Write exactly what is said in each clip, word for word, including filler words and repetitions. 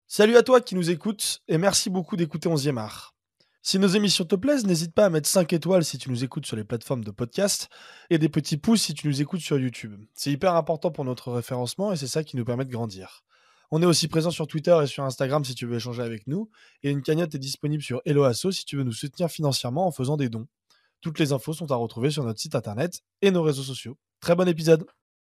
Salut à toi qui nous écoutes et merci beaucoup d'écouter onzième art. Si nos émissions te plaisent, n'hésite pas à mettre cinq étoiles si tu nous écoutes sur les plateformes de podcast et des petits pouces si tu nous écoutes sur YouTube. C'est hyper important pour notre référencement et c'est ça qui nous permet de grandir. On est aussi présent sur Twitter et sur Instagram si tu veux échanger avec nous et une cagnotte est disponible sur Hello Asso si tu veux nous soutenir financièrement en faisant des dons. Toutes les infos sont à retrouver sur notre site internet et nos réseaux sociaux. Très bon épisode.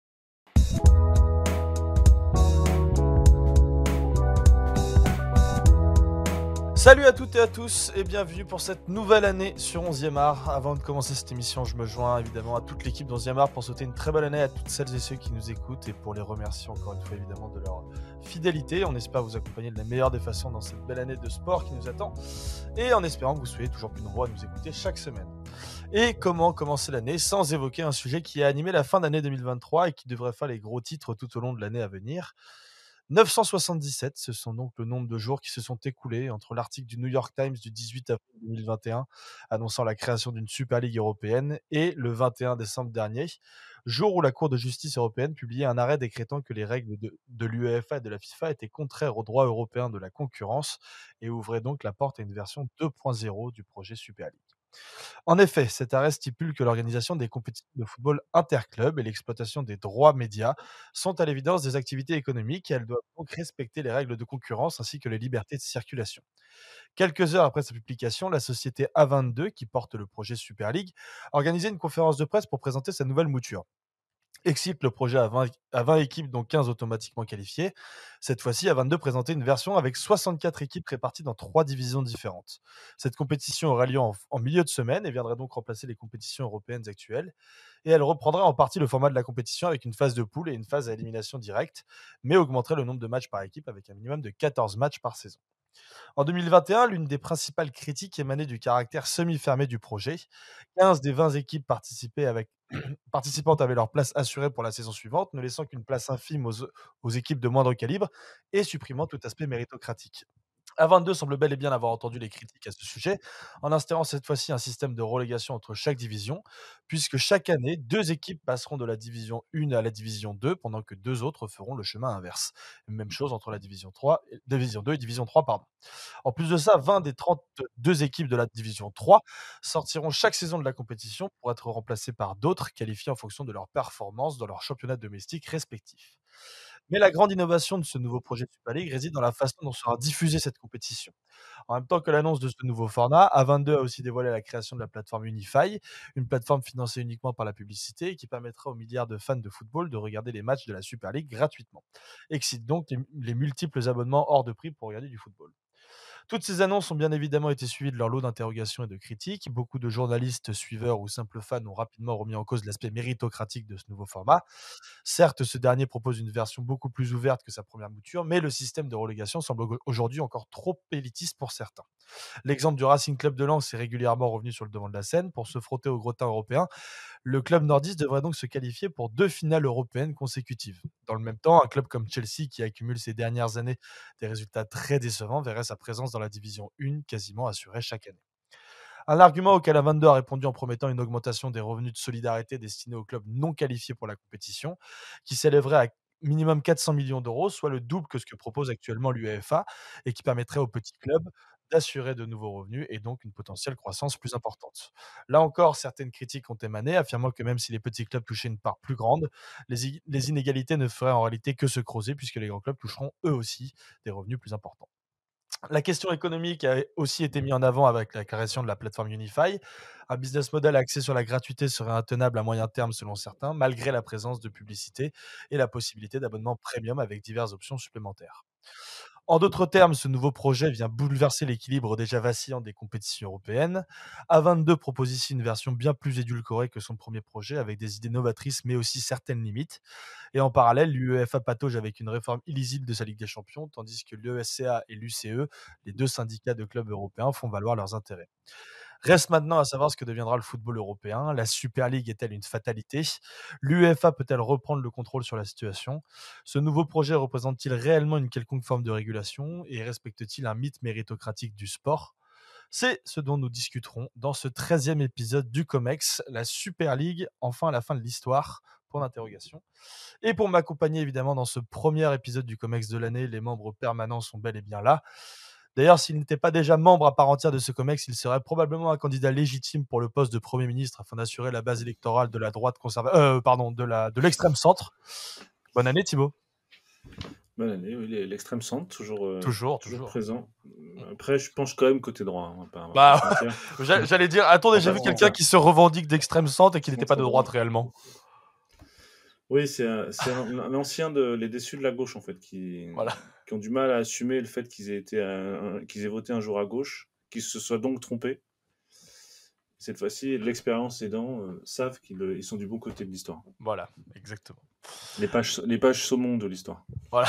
Salut à toutes et à tous et bienvenue pour cette nouvelle année sur onzième art. Avant de commencer cette émission, je me joins évidemment à toute l'équipe d'onzième art pour souhaiter une très bonne année à toutes celles et ceux qui nous écoutent et pour les remercier encore une fois évidemment de leur fidélité. On espère vous accompagner de la meilleure des façons dans cette belle année de sport qui nous attend et en espérant que vous soyez toujours plus nombreux à nous écouter chaque semaine. Et comment commencer l'année sans évoquer un sujet qui a animé la fin d'année deux mille vingt-trois et qui devrait faire les gros titres tout au long de l'année à venir. neuf cent soixante-dix-sept, ce sont donc le nombre de jours qui se sont écoulés entre l'article du New York Times du dix-huit avril deux mille vingt et un annonçant la création d'une Super Ligue européenne et le vingt et un décembre dernier, jour où la Cour de justice européenne publiait un arrêt décrétant que les règles de, de l'UEFA et de la FIFA étaient contraires au droit européen de la concurrence et ouvraient donc la porte à une version deux point zéro du projet Super League. En effet, cet arrêt stipule que l'organisation des compétitions de football interclubs et l'exploitation des droits médias sont à l'évidence des activités économiques et elles doivent donc respecter les règles de concurrence ainsi que les libertés de circulation. Quelques heures après sa publication, la société A vingt-deux, qui porte le projet Super League, organisait une conférence de presse pour présenter sa nouvelle mouture. Excite le projet à vingt, à vingt équipes, dont quinze automatiquement qualifiées. Cette fois-ci, A vingt-deux présentait une version avec soixante-quatre équipes réparties dans trois divisions différentes. Cette compétition aura lieu en, en milieu de semaine et viendra donc remplacer les compétitions européennes actuelles. Et elle reprendra en partie le format de la compétition avec une phase de poule et une phase à élimination directe, mais augmenterait le nombre de matchs par équipe avec un minimum de quatorze matchs par saison. En deux mille vingt et un, l'une des principales critiques émanait du caractère semi-fermé du projet. quinze des vingt équipes participaient avec participantes avaient leur place assurée pour la saison suivante, ne laissant qu'une place infime aux, aux équipes de moindre calibre et supprimant tout aspect méritocratique. A vingt-deux semble bel et bien avoir entendu les critiques à ce sujet, en instaurant cette fois-ci un système de relégation entre chaque division, puisque chaque année, deux équipes passeront de la division un à la division deux, pendant que deux autres feront le chemin inverse. Même chose entre la division trois, division deux et division trois, pardon. En plus de ça, vingt des trente-deux équipes de la division trois sortiront chaque saison de la compétition pour être remplacées par d'autres qualifiées en fonction de leur performance dans leur championnat domestique respectif. Mais la grande innovation de ce nouveau projet de Super League réside dans la façon dont sera diffusée cette compétition. En même temps que l'annonce de ce nouveau format, A vingt-deux a aussi dévoilé la création de la plateforme Unify, une plateforme financée uniquement par la publicité et qui permettra aux milliards de fans de football de regarder les matchs de la Super League gratuitement. Excite donc les, les multiples abonnements hors de prix pour regarder du football. Toutes ces annonces ont bien évidemment été suivies de leur lot d'interrogations et de critiques. Beaucoup de journalistes, suiveurs ou simples fans ont rapidement remis en cause l'aspect méritocratique de ce nouveau format. Certes, ce dernier propose une version beaucoup plus ouverte que sa première mouture, mais le système de relégation semble aujourd'hui encore trop élitiste pour certains. L'exemple du Racing Club de Lens est régulièrement revenu sur le devant de la scène. Pour se frotter au gros européen, le club nordiste devrait donc se qualifier pour deux finales européennes consécutives. Dans le même temps, un club comme Chelsea, qui accumule ces dernières années des résultats très décevants, verrait sa présence dans la division un quasiment assurée chaque année. Un argument auquel A vingt-deux a répondu en promettant une augmentation des revenus de solidarité destinés aux clubs non qualifiés pour la compétition, qui s'élèverait à minimum quatre cents millions d'euros, soit le double que ce que propose actuellement l'UEFA, et qui permettrait aux petits clubs d'assurer de nouveaux revenus et donc une potentielle croissance plus importante. Là encore, certaines critiques ont émané, affirmant que même si les petits clubs touchaient une part plus grande, les, i- les inégalités ne feraient en réalité que se creuser puisque les grands clubs toucheront eux aussi des revenus plus importants. La question économique a aussi été mise en avant avec la création de la plateforme Unify. Un business model axé sur la gratuité serait intenable à moyen terme selon certains, malgré la présence de publicité et la possibilité d'abonnements premium avec diverses options supplémentaires. En d'autres termes, ce nouveau projet vient bouleverser l'équilibre déjà vacillant des compétitions européennes. A vingt-deux propose ici une version bien plus édulcorée que son premier projet, avec des idées novatrices mais aussi certaines limites. Et en parallèle, l'UEFA patauge avec une réforme illisible de sa Ligue des Champions, tandis que l'E S C A et l'U C E, les deux syndicats de clubs européens, font valoir leurs intérêts. Reste maintenant à savoir ce que deviendra le football européen. La Super League est-elle une fatalité? L'UEFA peut-elle reprendre le contrôle sur la situation? Ce nouveau projet représente-t-il réellement une quelconque forme de régulation et respecte-t-il un mythe méritocratique du sport? C'est ce dont nous discuterons dans ce treizième épisode du COMEX, la Super League, enfin à la fin de l'histoire. point d'interrogation. Et pour m'accompagner évidemment dans ce premier épisode du Comex de l'année, les membres permanents sont bel et bien là. D'ailleurs, s'il n'était pas déjà membre à part entière de ce Comex, il serait probablement un candidat légitime pour le poste de Premier ministre afin d'assurer la base électorale de la droite conserva- euh, pardon, de la de l'extrême centre. Bonne année Thibaut. Bonne année, oui, l'extrême centre, toujours, euh, Toujours, toujours toujours. présent. Après, je penche quand même côté droit. Hein, on va pas, on va Bah, pas se mentir. j'a- j'allais dire, attendez, On j'ai va vu pas se quelqu'un mentir. qui se revendique d'extrême centre et qui n'était pas de Centre droite droit. réellement. Oui, c'est un, c'est un, un ancien de les déçus de la gauche en fait, qui, Voilà. qui ont du mal à assumer le fait qu'ils aient été, un- un- qu'ils aient voté un jour à gauche, qu'ils se soient donc trompés. Cette fois-ci, l'expérience aidant, euh, savent qu'ils euh, ils sont du bon côté de l'histoire. Voilà, exactement. Les pages, les pages saumon de l'histoire. Voilà.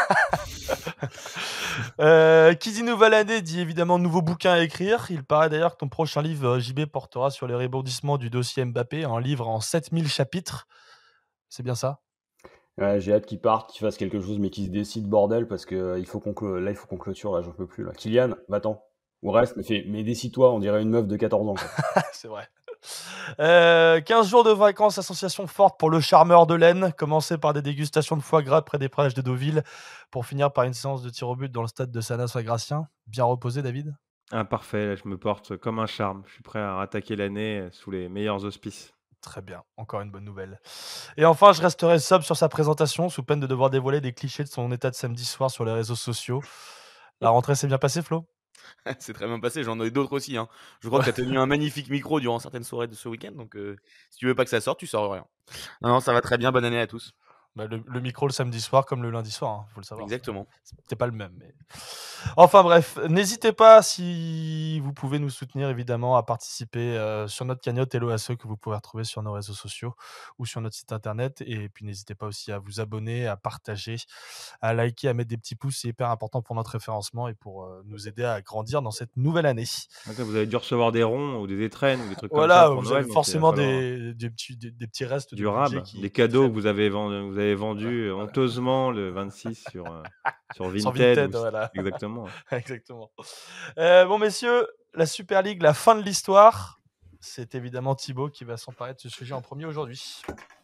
Euh, qui dit nouvelle année dit évidemment nouveau bouquin à écrire. Il paraît d'ailleurs que ton prochain livre, euh, J B, portera sur les rebondissements du dossier Mbappé, un livre en sept mille chapitres. C'est bien ça? Ouais, j'ai hâte qu'il parte, qu'il fasse quelque chose, mais qu'il se décide, bordel, parce que euh, il faut qu'on clo- là, il faut qu'on clôture, là, j'en peux plus, là. Kylian, va-t'en. Ou reste, mais, fais- mais décide-toi, on dirait une meuf de quatorze ans, quoi. C'est vrai. Euh, quinze jours de vacances, association forte pour le charmeur de laine. Commencer par des dégustations de foie gras près des plages de Deauville, pour finir par une séance de tir au but dans le stade de Sanas-Gratien. Bien reposé, David? Ah, parfait, là, je me porte comme un charme. Je suis prêt à attaquer l'année sous les meilleurs auspices. Très bien, encore une bonne nouvelle. Et enfin, je resterai sobre sur sa présentation, sous peine de devoir dévoiler des clichés de son état de samedi soir sur les réseaux sociaux. La rentrée s'est bien passée, Flo? C'est très bien passé, j'en ai eu d'autres aussi. Hein. Je crois que tu as tenu un magnifique micro durant certaines soirées de ce week-end, donc euh, si tu veux pas que ça sorte, tu sors rien. Non, non, ça va très bien, bonne année à tous. Bah, le, le micro le samedi soir comme le lundi soir, hein, faut le savoir. Exactement. C'était pas le même. Mais... Enfin bref, n'hésitez pas, si vous pouvez nous soutenir évidemment, à participer euh, sur notre cagnotte Hello à ceux que vous pouvez retrouver sur nos réseaux sociaux ou sur notre site internet. Et puis n'hésitez pas aussi à vous abonner, à partager, à liker, à mettre des petits pouces. C'est hyper important pour notre référencement et pour euh, nous aider à grandir dans cette nouvelle année. Ok, vous avez dû recevoir des ronds ou des étrennes ou des trucs Voilà, comme ça pour vous Noël. avez donc il va forcément falloir des, des, petits, des, des petits restes du de budget rab, qui, des qui cadeaux traînent. que vous avez vendus, vous avez vendus Voilà. honteusement le vingt-six sur, euh, sur Sur Vinted. Vinted, ou- voilà. Exactement. Exactement. Euh, bon, messieurs, la Super League, la fin de l'histoire. C'est évidemment Thibaut qui va s'emparer de ce sujet en premier aujourd'hui.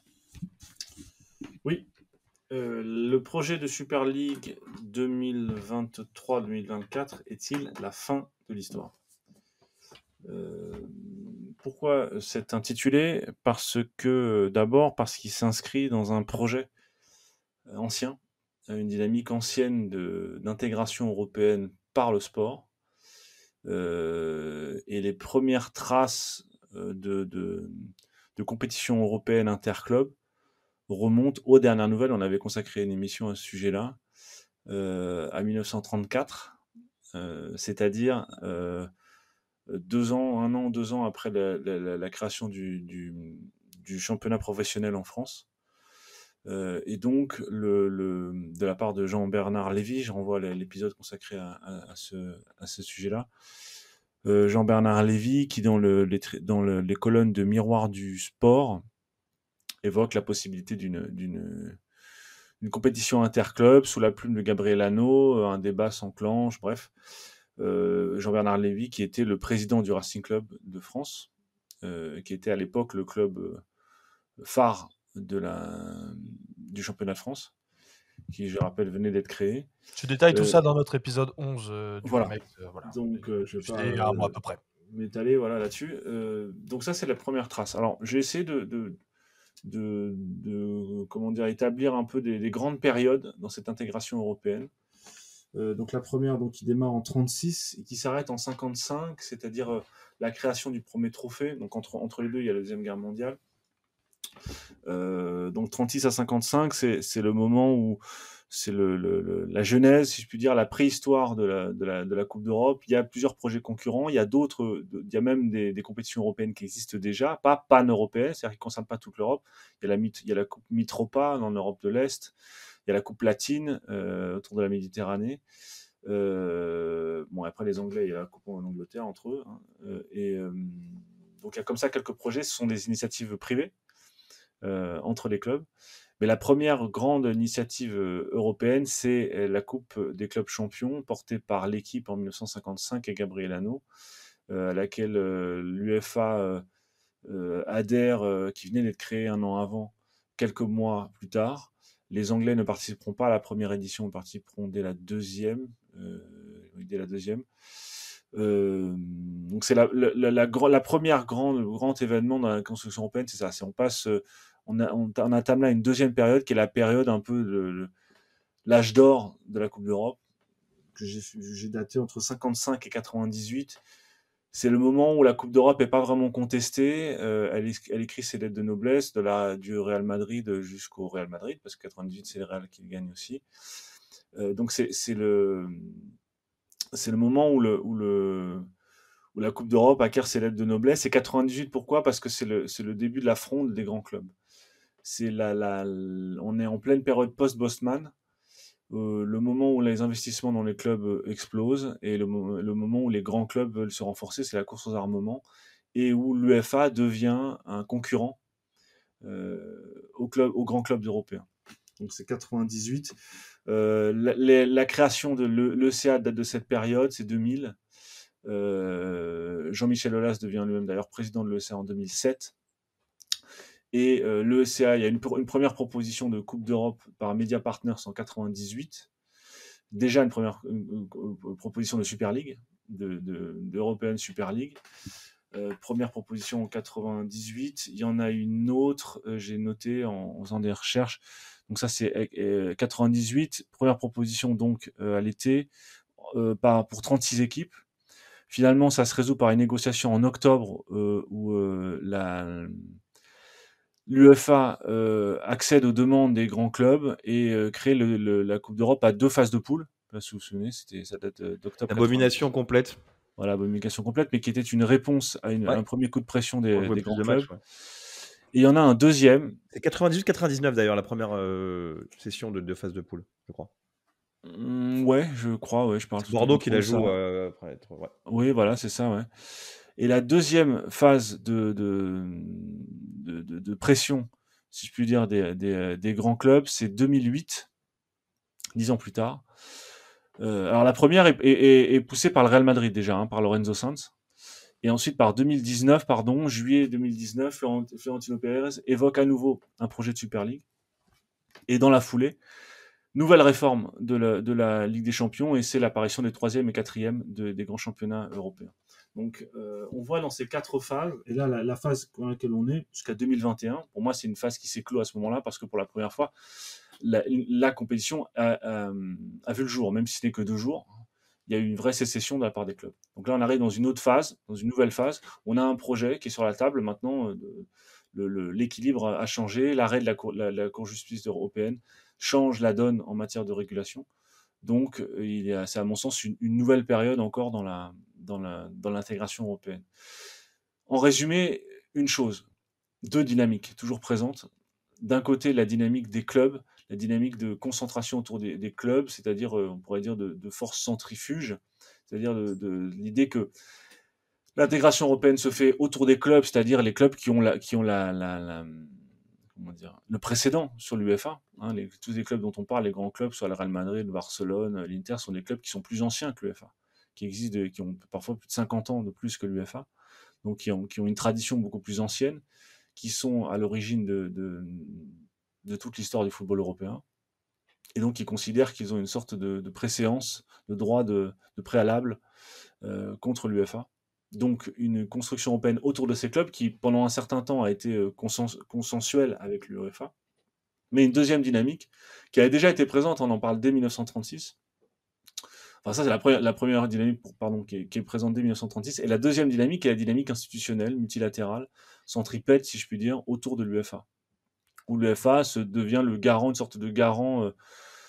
Oui. Euh, le projet de Super League deux mille vingt-trois deux mille vingt-quatre est-il la fin de l'histoire? Euh, pourquoi cet intitulé? Parce que, d'abord, parce qu'il s'inscrit dans un projet ancien, une dynamique ancienne de, d'intégration européenne par le sport. Euh, et les premières traces euh, de, de, de compétition européenne interclub remontent aux dernières nouvelles. On avait consacré une émission à ce sujet-là, euh, à mille neuf cent trente-quatre, euh, c'est-à-dire euh, deux ans, un an, deux ans après la, la, la création du, du, du championnat professionnel en France. Euh, et donc, le, le, de la part de Jean-Bernard Lévy, je renvoie à l'épisode consacré à, à, à ce, à ce sujet-là, euh, Jean-Bernard Lévy, qui dans, le, les, dans le, les colonnes de Miroir du sport, évoque la possibilité d'une, d'une, d'une compétition interclub sous la plume de Gabriel Hanno, un débat s'enclenche, bref. Euh, Jean-Bernard Lévy, qui était le président du Racing Club de France, euh, qui était à l'époque le club euh, phare de la, du championnat de France, qui, je rappelle, venait d'être créé. Tu détailles tout Euh, ça dans notre épisode onze euh, du voilà. Comex. Euh, voilà. Donc, euh, je vais pas C'était un mois à euh, peu près. m'étaler voilà, là-dessus. Euh, donc ça, c'est la première trace. Alors, j'ai essayé de, de, de, de comment dire, établir un peu des, des grandes périodes dans cette intégration européenne. Euh, donc la première, donc, qui démarre en trente-six et qui s'arrête en cinquante-cinq, c'est-à-dire euh, la création du premier trophée. Donc entre, entre les deux, il y a la Deuxième Guerre mondiale. Euh, donc trente-six à cinquante-cinq, c'est, c'est le moment où c'est le, le, le, la genèse, si je puis dire, la préhistoire de la, de, la, de la Coupe d'Europe. Il y a plusieurs projets concurrents, il y a d'autres, il y a même des, des compétitions européennes qui existent déjà, pas pan-européennes, c'est-à-dire qui ne concernent pas toute l'Europe. Il y a la, il y a la Coupe Mitropa en Europe de l'Est, il y a la Coupe latine euh, autour de la Méditerranée. Euh, bon, après les Anglais, il y a la Coupe en Angleterre entre eux. Hein, euh, et euh, donc il y a comme ça quelques projets, ce sont des initiatives privées euh, entre les clubs. Mais la première grande initiative européenne, c'est la Coupe des clubs champions, portée par l'équipe en mille neuf cent cinquante-cinq et Gabriel Hanno, euh, à laquelle euh, l'UEFA euh, adhère, euh, qui venait d'être créée un an avant quelques mois plus tard. Les Anglais ne participeront pas à la première édition, ils participeront dès la deuxième. Euh, oui, dès la deuxième. Euh, donc c'est la, la, la, la, la première grande, le grand événement dans la construction européenne, c'est ça. C'est on passe, euh, on, a, on, on entame là une deuxième période qui est la période un peu le, le, l'âge d'or de la Coupe d'Europe, que j'ai, j'ai daté entre cinquante-cinq et quatre-vingt-dix-huit. C'est le moment où la Coupe d'Europe n'est pas vraiment contestée. Euh, elle, elle écrit ses lettres de noblesse de la, du Real Madrid jusqu'au Real Madrid, parce que quatre-vingt-dix-huit, c'est le Real qui le gagne aussi. Euh, donc c'est, c'est, le, c'est le moment où, le, où, le, où la Coupe d'Europe acquiert ses lettres de noblesse. Et quatre-vingt-dix-huit, pourquoi ? Parce que c'est le, c'est le début de la fronde des grands clubs. C'est la, la, on est en pleine période post-Bosman. Euh, le moment où les investissements dans les clubs euh, explosent et le, le moment où les grands clubs veulent se renforcer, c'est la course aux armements et où l'UEFA devient un concurrent euh, aux, clubs, aux grands clubs européens. Donc c'est quatre-vingt-dix-huit. Euh, la, la, la création de l'E C A date de cette période, c'est deux mille. Euh, Jean-Michel Aulas devient lui-même d'ailleurs président de l'E C A en deux mille sept. Et euh, l'E C A, il y a une, une première proposition de Coupe d'Europe par Media Partners en quatre-vingt-dix-huit. Déjà une première une, une, une proposition de Super League, de, de, d'European Super League. Euh, première proposition en quatre-vingt-dix-huit. Il y en a une autre, euh, j'ai noté en, en faisant des recherches. Donc ça c'est euh, quatre-vingt-dix-huit. Première proposition donc euh, à l'été euh, par, pour trente-six équipes. Finalement, ça se résout par une négociation en octobre euh, où euh, la... l'UEFA euh, accède aux demandes des grands clubs et euh, crée le, le, la Coupe d'Europe à deux phases de poule. Je ne sais pas si vous vous souvenez, c'était, ça date d'octobre. Abomination complète. Voilà, abomination complète, mais qui était une réponse à, une, ouais. à un premier coup de pression des, des grands de clubs. Match, ouais. Et il y en a un deuxième. C'est quatre-vingt-dix-huit quatre-vingt-dix-neuf d'ailleurs, la première euh, session de, de phase de poule, je crois. Mmh, ouais, je crois, ouais, je parle. C'est Bordeaux qui la joue. Euh, après, ouais. Oui, voilà, c'est ça, ouais. Et la deuxième phase de, de, de, de, de pression, si je puis dire, des, des, des grands clubs, c'est deux mille huit, dix ans plus tard. Euh, alors la première est, est, est poussée par le Real Madrid déjà, hein, par Lorenzo Sanz. Et ensuite, par deux mille dix-neuf, pardon, juillet deux mille dix-neuf, Florentino Pérez évoque à nouveau un projet de Super League. Et dans la foulée, nouvelle réforme de la, de la Ligue des Champions, et c'est l'apparition des troisième et quatrième de, des grands championnats européens. Donc, euh, on voit dans ces quatre phases, et là, la, la phase dans laquelle on est, jusqu'à deux mille vingt et un, pour moi, c'est une phase qui s'est close à ce moment-là, parce que pour la première fois, la, la compétition a, a, a vu le jour, même si ce n'est que deux jours. Il y a eu une vraie sécession de la part des clubs. Donc là, on arrive dans une autre phase, dans une nouvelle phase. On a un projet qui est sur la table. Maintenant, euh, le, le, l'équilibre a changé. L'arrêt de la Cour, la, la Cour de justice européenne change la donne en matière de régulation. Donc, il y a, c'est à mon sens une, une nouvelle période encore dans, la, dans, la, dans l'intégration européenne. En résumé, une chose, deux dynamiques toujours présentes. D'un côté, la dynamique des clubs, la dynamique de concentration autour des, des clubs, c'est-à-dire, on pourrait dire, de, de force centrifuge, c'est-à-dire de, de l'idée que l'intégration européenne se fait autour des clubs, c'est-à-dire les clubs qui ont, la, qui ont la, la, la, comment dire, le précédent sur l'UEFA. Hein, les, tous les clubs dont on parle, les grands clubs, soit le Real Madrid, le Barcelone, l'Inter, sont des clubs qui sont plus anciens que l'UEFA, qui existent, qui ont parfois plus de cinquante ans de plus que l'UEFA, donc qui ont, qui ont une tradition beaucoup plus ancienne, qui sont à l'origine de, de, de toute l'histoire du football européen, et donc qui considèrent qu'ils ont une sorte de, de préséance, de droit de, de préalable euh, contre l'UEFA. Donc une construction européenne autour de ces clubs qui, pendant un certain temps, a été consens- consensuelle avec l'UEFA, mais une deuxième dynamique qui avait déjà été présente, on en parle dès dix-neuf cent trente-six. Enfin, ça, c'est la première, la première dynamique pour, pardon, qui, est, qui est présente dès dix-neuf cent trente-six. Et la deuxième dynamique est la dynamique institutionnelle, multilatérale, centripète, si je puis dire, autour de l'UEFA. Où l'UEFA se devient le garant, une sorte de garant euh,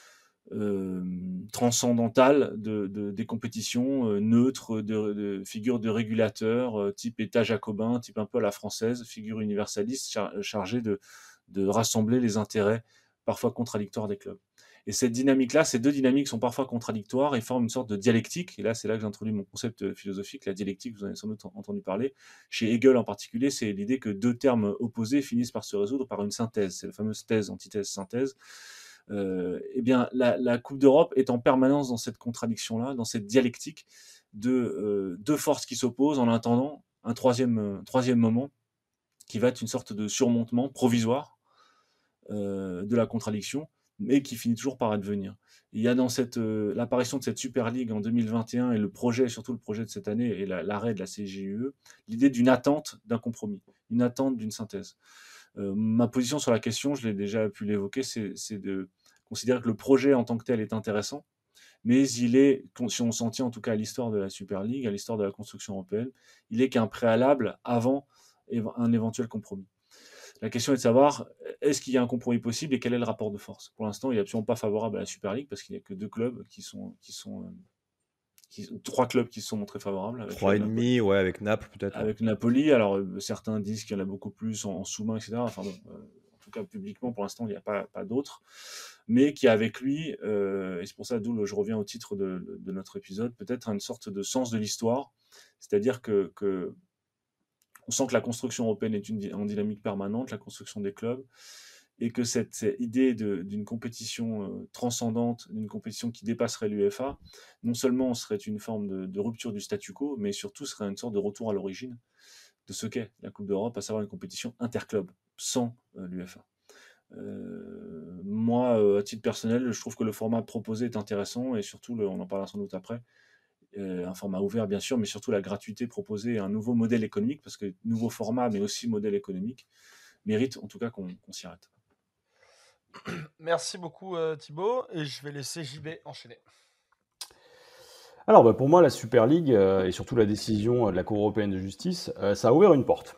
euh, transcendantal de, de, des compétitions, euh, neutre, de, de figure de régulateur, euh, type État jacobin, type un peu à la française, figure universaliste, char, chargée de, de rassembler les intérêts parfois contradictoires des clubs. Et cette dynamique-là, ces deux dynamiques sont parfois contradictoires et forment une sorte de dialectique. Et là, c'est là que j'introduis mon concept philosophique, la dialectique, vous en avez sans doute entendu parler. Chez Hegel en particulier, c'est l'idée que deux termes opposés finissent par se résoudre par une synthèse. C'est la fameuse thèse, antithèse, synthèse. Euh, eh bien, la, la Coupe d'Europe est en permanence dans cette contradiction-là, dans cette dialectique de euh, deux forces qui s'opposent en attendant un troisième, euh, troisième moment qui va être une sorte de surmontement provisoire euh, de la contradiction, mais qui finit toujours par advenir. Il y a dans cette, euh, l'apparition de cette Super League en deux mille vingt et un et le projet, surtout le projet de cette année et la- l'arrêt de la C J U E, l'idée d'une attente d'un compromis, une attente d'une synthèse. Euh, ma position sur la question, je l'ai déjà pu l'évoquer, c'est, c'est de considérer que le projet en tant que tel est intéressant, mais il est, si on s'en tient en tout cas à l'histoire de la Super League, à l'histoire de la construction européenne, il est qu'un préalable avant éve- un éventuel compromis. La question est de savoir, est-ce qu'il y a un compromis possible et quel est le rapport de force? Pour l'instant, il n'est absolument pas favorable à la Super League parce qu'il n'y a que deux clubs qui sont, qui sont, euh, qui- trois clubs qui se sont montrés favorables avec trois le et Napoli. demi, ouais, avec Naples peut-être. ouais. Avec Napoli, alors euh, certains disent qu'il y en a beaucoup plus en, en sous-main, et cetera. Enfin bon, euh, en tout cas publiquement, pour l'instant, il n'y a pas, pas d'autres. Mais qui a avec lui, euh, et c'est pour ça d'où le- je reviens au titre de, de notre épisode, peut-être une sorte de sens de l'histoire. C'est-à-dire que, que on sent que la construction européenne est une, en dynamique permanente, la construction des clubs, et que cette, cette idée de- d'une compétition euh, transcendante, d'une compétition qui dépasserait l'UEFA, non seulement serait une forme de, de rupture du statu quo, mais surtout serait une sorte de retour à l'origine de ce qu'est la Coupe d'Europe, à savoir une compétition interclub, sans euh, l'UEFA. Euh, moi, euh, à titre personnel, je trouve que le format proposé est intéressant, et surtout, le- on en parlera sans doute après, euh, un format ouvert bien sûr, mais surtout la gratuité proposée, un nouveau modèle économique, parce que nouveau format, mais aussi modèle économique, mérite en tout cas qu'on qu'on s'y arrête. Merci beaucoup euh, Thibaut, et je vais laisser J B enchaîner. Alors, bah, pour moi, la Super League euh, et surtout la décision euh, de la Cour européenne de justice, euh, ça a ouvert une porte.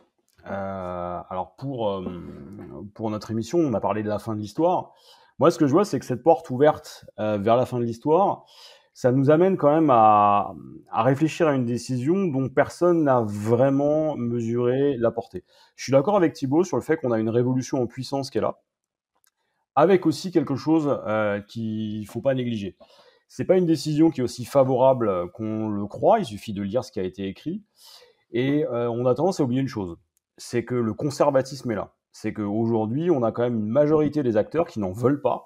Euh, alors, pour, euh, pour notre émission, on a parlé de la fin de l'histoire. Moi, ce que je vois, c'est que cette porte ouverte euh, vers la fin de l'histoire, ça nous amène quand même à, à réfléchir à une décision dont personne n'a vraiment mesuré la portée. Je suis d'accord avec Thibaut sur le fait qu'on a une révolution en puissance qui est là, avec aussi quelque chose euh, qu'il ne faut pas négliger. C'est pas une décision qui est aussi favorable qu'on le croit, il suffit de lire ce qui a été écrit. Et euh, on a tendance à oublier une chose, c'est que le conservatisme est là. C'est qu'aujourd'hui, on a quand même une majorité des acteurs qui n'en veulent pas.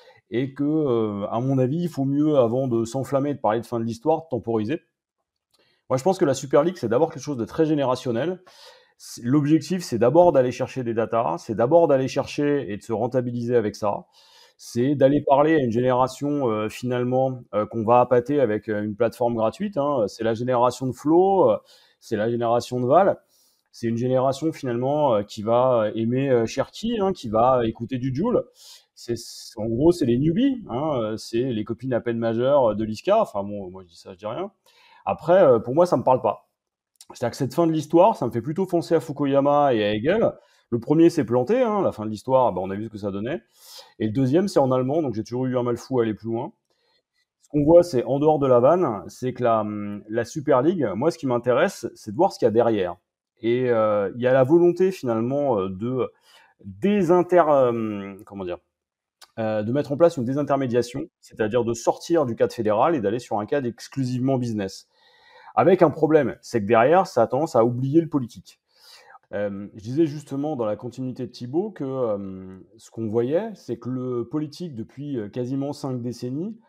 Et que, euh, à mon avis, il faut mieux, avant de s'enflammer et de parler de fin de l'histoire, de temporiser. Moi, je pense que la Super League, c'est d'abord quelque chose de très générationnel. C'est- L'objectif, c'est d'abord d'aller chercher des datas, c'est d'abord d'aller chercher et de se rentabiliser avec ça. C'est d'aller parler à une génération euh, finalement euh, qu'on va appâter avec euh, une plateforme gratuite. hein. C'est la génération de Flo, euh, c'est la génération de Val. C'est une génération finalement euh, qui va aimer euh, Cherki, hein, qui va écouter du Joule. C'est, c'est- en gros, c'est les newbies, hein, euh, c'est les copines à peine majeures de l'I S C A. Enfin bon, moi je dis ça, je dis rien. Après, euh, pour moi, ça me parle pas. C'est-à-dire que cette fin de l'histoire, ça me fait plutôt penser à Fukuyama et à Hegel. Le premier s'est planté, hein, la fin de l'histoire, bah, on a vu ce que ça donnait. Et le deuxième, c'est en allemand, donc j'ai toujours eu un mal fou à aller plus loin. Ce qu'on voit, c'est en dehors de la vanne, c'est que la, hum, la Super League, moi, ce qui m'intéresse, c'est de voir ce qu'il y a derrière. Et euh, il y a la volonté finalement euh, de désinter, euh, comment dire, euh, de mettre en place une désintermédiation, c'est-à-dire de sortir du cadre fédéral et d'aller sur un cadre exclusivement business. Avec un problème, c'est que derrière, ça a tendance à oublier le politique. Euh, je disais justement dans la continuité de Thibaut que euh, ce qu'on voyait, c'est que le politique, depuis euh, quasiment cinq décennies,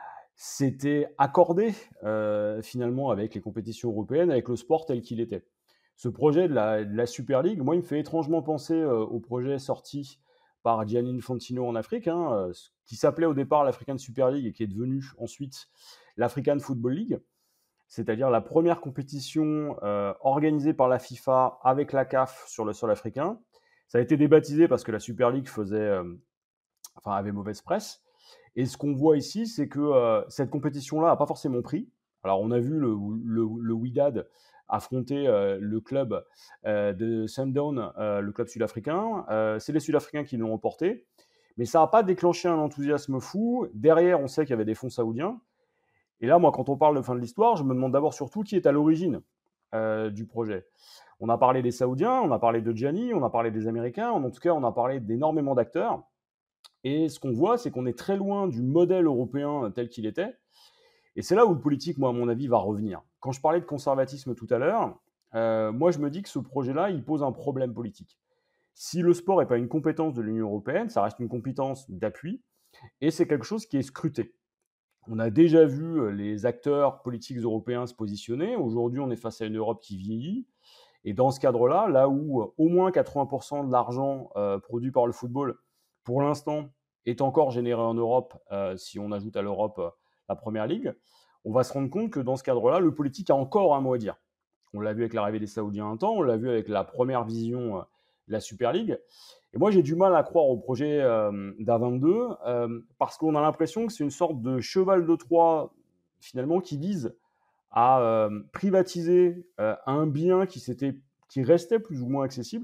s'était accordé euh, finalement avec les compétitions européennes, avec le sport tel qu'il était. Ce projet de la, de la Super League, moi, il me fait étrangement penser euh, au projet sorti par Gianni Infantino en Afrique, hein, euh, qui s'appelait au départ l'African Super League et qui est devenu ensuite l'African Football League, c'est-à-dire la première compétition euh, organisée par la FIFA avec la C A F sur le sol africain. Ça a été débaptisé parce que la Super League faisait, euh, enfin, avait mauvaise presse. Et ce qu'on voit ici, c'est que euh, cette compétition-là n'a pas forcément pris. Alors, on a vu le, le, le Wydad affronter euh, le club euh, de Sundown, euh, le club sud-africain. Euh, c'est les Sud-Africains qui l'ont remporté. Mais ça n'a pas déclenché un enthousiasme fou. Derrière, on sait qu'il y avait des fonds saoudiens. Et là, moi, quand on parle de fin de l'histoire, je me demande d'abord surtout qui est à l'origine euh, du projet. On a parlé des Saoudiens, on a parlé de Gianni, on a parlé des Américains, en tout cas, on a parlé d'énormément d'acteurs. Et ce qu'on voit, c'est qu'on est très loin du modèle européen tel qu'il était. Et c'est là où le politique, moi, à mon avis, va revenir. Quand je parlais de conservatisme tout à l'heure, euh, moi, je me dis que ce projet-là, il pose un problème politique. Si le sport n'est pas une compétence de l'Union européenne, ça reste une compétence d'appui, et c'est quelque chose qui est scruté. On a déjà vu les acteurs politiques européens se positionner. Aujourd'hui, on est face à une Europe qui vieillit. Et dans ce cadre-là, là où au moins quatre-vingts pour cent de l'argent euh, produit par le football pour l'instant, est encore généré en Europe, euh, si on ajoute à l'Europe euh, la Première Ligue, on va se rendre compte que dans ce cadre-là, le politique a encore un mot à dire. On l'a vu avec l'arrivée des Saoudiens un temps, on l'a vu avec la première vision euh, de la Super League. Et moi, j'ai du mal à croire au projet euh, d'A vingt-deux euh, parce qu'on a l'impression que c'est une sorte de cheval de Troie, finalement, qui vise à euh, privatiser euh, un bien qui, s'était, qui restait plus ou moins accessible,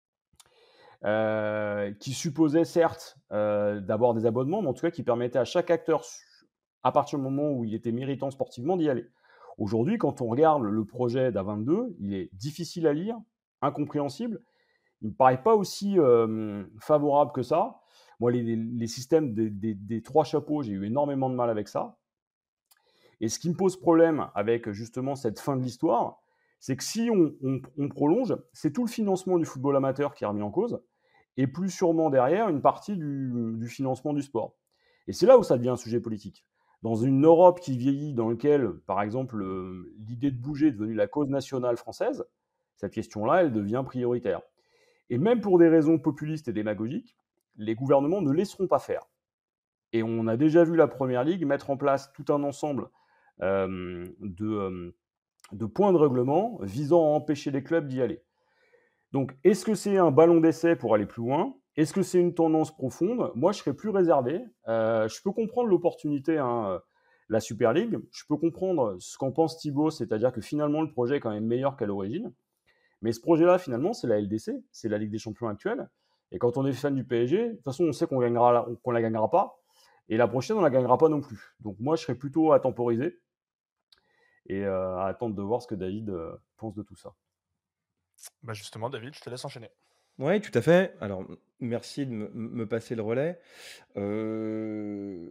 euh, qui supposait certes euh, d'avoir des abonnements, mais en tout cas qui permettait à chaque acteur, à partir du moment où il était méritant sportivement, d'y aller. Aujourd'hui, quand on regarde le projet d'A vingt-deux, il est difficile à lire, incompréhensible. Il ne me paraît pas aussi euh, favorable que ça. Moi, les, les systèmes des, des, des trois chapeaux, j'ai eu énormément de mal avec ça. Et ce qui me pose problème avec justement cette fin de l'histoire, c'est que si on, on, on prolonge, c'est tout le financement du football amateur qui est remis en cause, et plus sûrement derrière une partie du, du financement du sport. Et c'est là où ça devient un sujet politique. Dans une Europe qui vieillit, dans laquelle, par exemple, euh, l'idée de bouger est devenue la cause nationale française, cette question-là, elle devient prioritaire. Et même pour des raisons populistes et démagogiques, les gouvernements ne laisseront pas faire. Et on a déjà vu la Première Ligue mettre en place tout un ensemble euh, de, euh, de points de règlement visant à empêcher les clubs d'y aller. Donc, est-ce que c'est un ballon d'essai pour aller plus loin ? Est-ce que c'est une tendance profonde ? Moi, je serais plus réservé. Euh, je peux comprendre l'opportunité, hein, la Super League. Je peux comprendre ce qu'en pense Thibaut, c'est-à-dire que finalement, le projet est quand même meilleur qu'à l'origine. Mais ce projet-là, finalement, c'est la L D C, c'est la Ligue des Champions actuelle. Et quand on est fan du P S G, de toute façon, on sait qu'on gagnera, qu'on la gagnera pas. Et la prochaine, on la gagnera pas non plus. Donc moi, je serais plutôt à temporiser et euh, à attendre de voir ce que David euh, pense de tout ça. Bah justement, David, je te laisse enchaîner. Oui, tout à fait. Alors, merci de me, me passer le relais. Euh...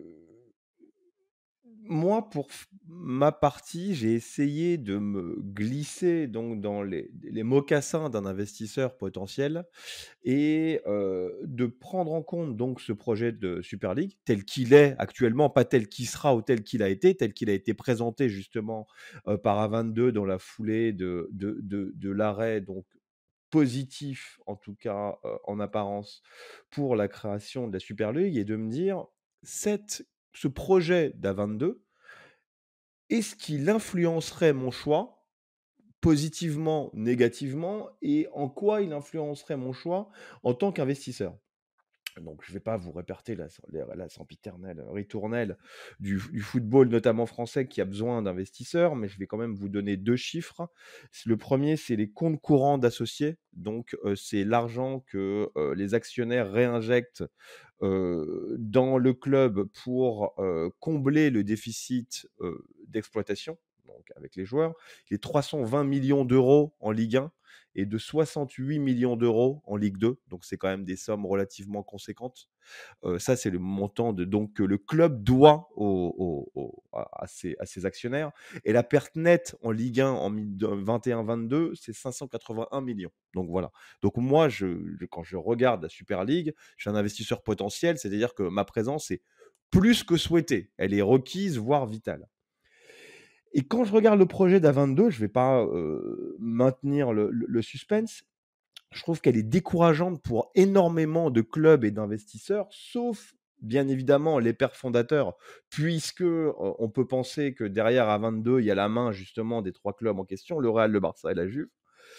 Moi, pour f- ma partie, j'ai essayé de me glisser donc dans les, les mocassins d'un investisseur potentiel et euh, de prendre en compte donc ce projet de Super League tel qu'il est actuellement, pas tel qu'il sera ou tel qu'il a été, tel qu'il a été présenté justement euh, par A vingt-deux dans la foulée de, de, de, de l'arrêt donc positif, en tout cas euh, en apparence, pour la création de la Super League et de me dire, cette, ce projet d'A vingt-deux, est-ce qu'il influencerait mon choix positivement, négativement, et en quoi il influencerait mon choix en tant qu'investisseur? Donc, je ne vais pas vous répéter la, la, la sempiternelle ritournelle du, du football, notamment français, qui a besoin d'investisseurs, mais je vais quand même vous donner deux chiffres. Le premier, c'est les comptes courants d'associés. Donc, euh, c'est l'argent que euh, les actionnaires réinjectent euh, dans le club pour euh, combler le déficit euh, d'exploitation, donc avec les joueurs. Il est trois cent vingt millions d'euros en Ligue un et de soixante-huit millions d'euros en Ligue deux. Donc, c'est quand même des sommes relativement conséquentes. Euh, ça, c'est le montant de, donc, que le club doit au, au, au, à, ses, à ses actionnaires. Et la perte nette en Ligue un en vingt et un vingt-deux, c'est cinq cent quatre-vingt-un millions. Donc, voilà. Donc, moi, je, je, quand je regarde la Super League, je suis un investisseur potentiel, c'est-à-dire que ma présence est plus que souhaitée. Elle est requise, voire vitale. Et quand je regarde le projet d'A vingt-deux, je ne vais pas euh, maintenir le, le, le suspense, je trouve qu'elle est décourageante pour énormément de clubs et d'investisseurs, sauf bien évidemment les pères fondateurs, puisque euh, on peut penser que derrière A vingt-deux, il y a la main justement des trois clubs en question, le Real, le Barça et la Juve.